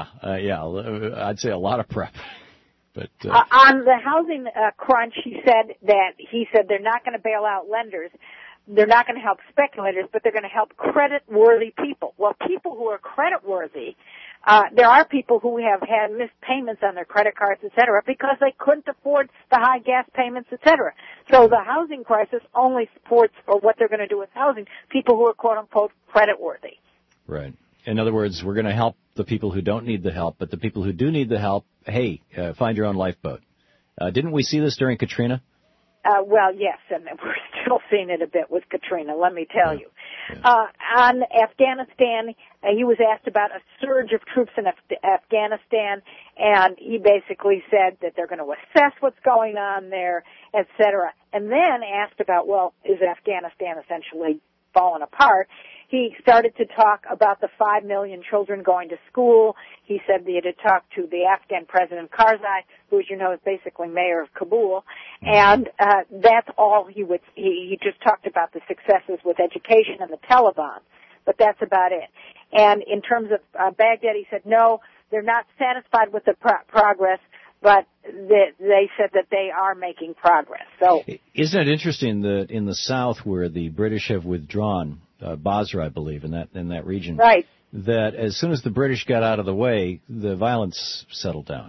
Speaker 4: I'd say a lot of prep. But
Speaker 7: on the housing crunch, he said they're not going to bail out lenders. They're not going to help speculators, but they're going to help credit-worthy people. Well, people who are credit-worthy, there are people who have had missed payments on their credit cards, et cetera, because they couldn't afford the high gas payments, et cetera. So the housing crisis only supports, or what they're going to do with housing, people who are quote-unquote credit-worthy.
Speaker 4: Right. In other words, we're going to help the people who don't need the help, but the people who do need the help, hey, find your own lifeboat. Didn't we see this during Katrina?
Speaker 7: Well, yes, and we're still seeing it a bit with Katrina, let me tell you. On Afghanistan, he was asked about a surge of troops in Afghanistan, and he basically said that they're going to assess what's going on there, et cetera. And then asked about, well, is Afghanistan essentially fallen apart? He started to talk about the 5 million children going to school. He said that he had talked to the Afghan President Karzai, who, as you know, is basically mayor of Kabul. And that's all he just talked about the successes with education and the Taliban. But that's about it. And in terms of Baghdad, he said, no, they're not satisfied with the progress, but they said that they are making progress. So,
Speaker 4: isn't it interesting that in the south, where the British have withdrawn, Basra, I believe, in that region,
Speaker 7: right,
Speaker 4: that as soon as the British got out of the way, the violence settled down.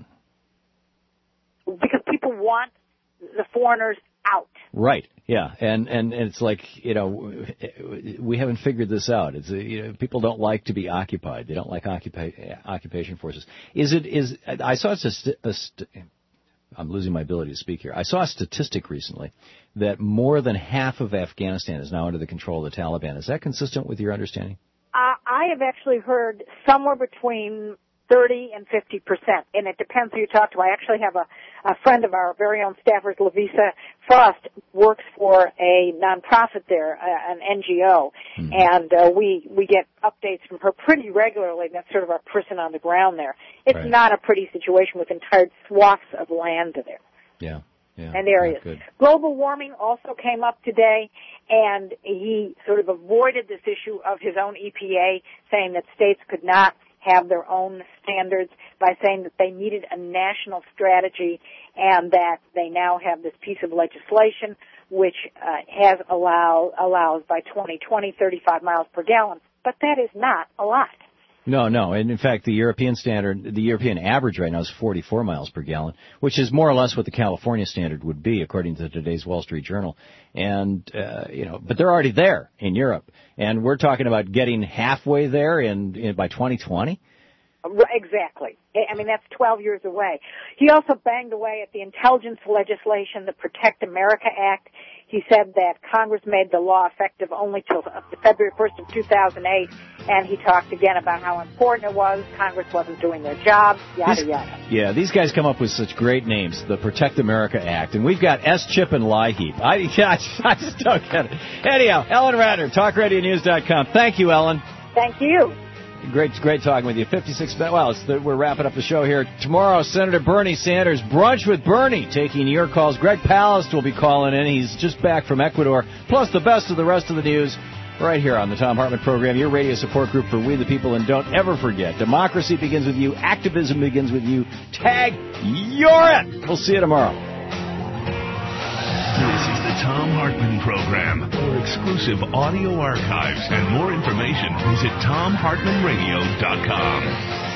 Speaker 7: Because people want the foreigners out.
Speaker 4: Right. Yeah. And it's like, we haven't figured this out. It's people don't like to be occupied. They don't like occupation forces. I saw I'm losing my ability to speak here. I saw a statistic recently that more than half of Afghanistan is now under the control of the Taliban. Is that consistent with your understanding?
Speaker 7: I have actually heard somewhere between 30 and 50%, and it depends who you talk to. I actually have a friend of our very own staffers, Lavisa Frost, works for a nonprofit there, an NGO, and we get updates from her pretty regularly. That's sort of our person on the ground there. It's not a pretty situation with entire swaths of land there.
Speaker 4: Yeah.
Speaker 7: And areas. Global warming also came up today, and he sort of avoided this issue of his own EPA, saying that states could not have their own standards, by saying that they needed a national strategy, and that they now have this piece of legislation which allows by 2020 35 miles per gallon. But that is not a lot.
Speaker 4: No, and in fact, the European average right now is 44 miles per gallon, which is more or less what the California standard would be, according to today's Wall Street Journal. And but they're already there in Europe, and we're talking about getting halfway there by 2020.
Speaker 7: Exactly. I mean, that's 12 years away. He also banged away at the intelligence legislation, the Protect America Act. He said that Congress made the law effective only till February 1st of 2008, and he talked again about how important it was. Congress wasn't doing their job, yada, yada.
Speaker 4: Yeah, these guys come up with such great names, the Protect America Act, and we've got S. Chip and Lie Heap. I just don't get it. Anyhow, Ellen Ratner, TalkRadioNews.com. Thank you, Ellen.
Speaker 7: Thank you.
Speaker 4: Great talking with you. 56 minutes. Well, we're wrapping up the show here. Tomorrow, Senator Bernie Sanders, Brunch with Bernie, taking your calls. Greg Palast will be calling in. He's just back from Ecuador. Plus the best of the rest of the news right here on the Thom Hartmann Program, your radio support group for We the People. And don't ever forget, democracy begins with you. Activism begins with you. Tag, you're it. We'll see you tomorrow.
Speaker 3: This is the Thom Hartmann Program. For exclusive audio archives and more information, visit TomHartmanRadio.com.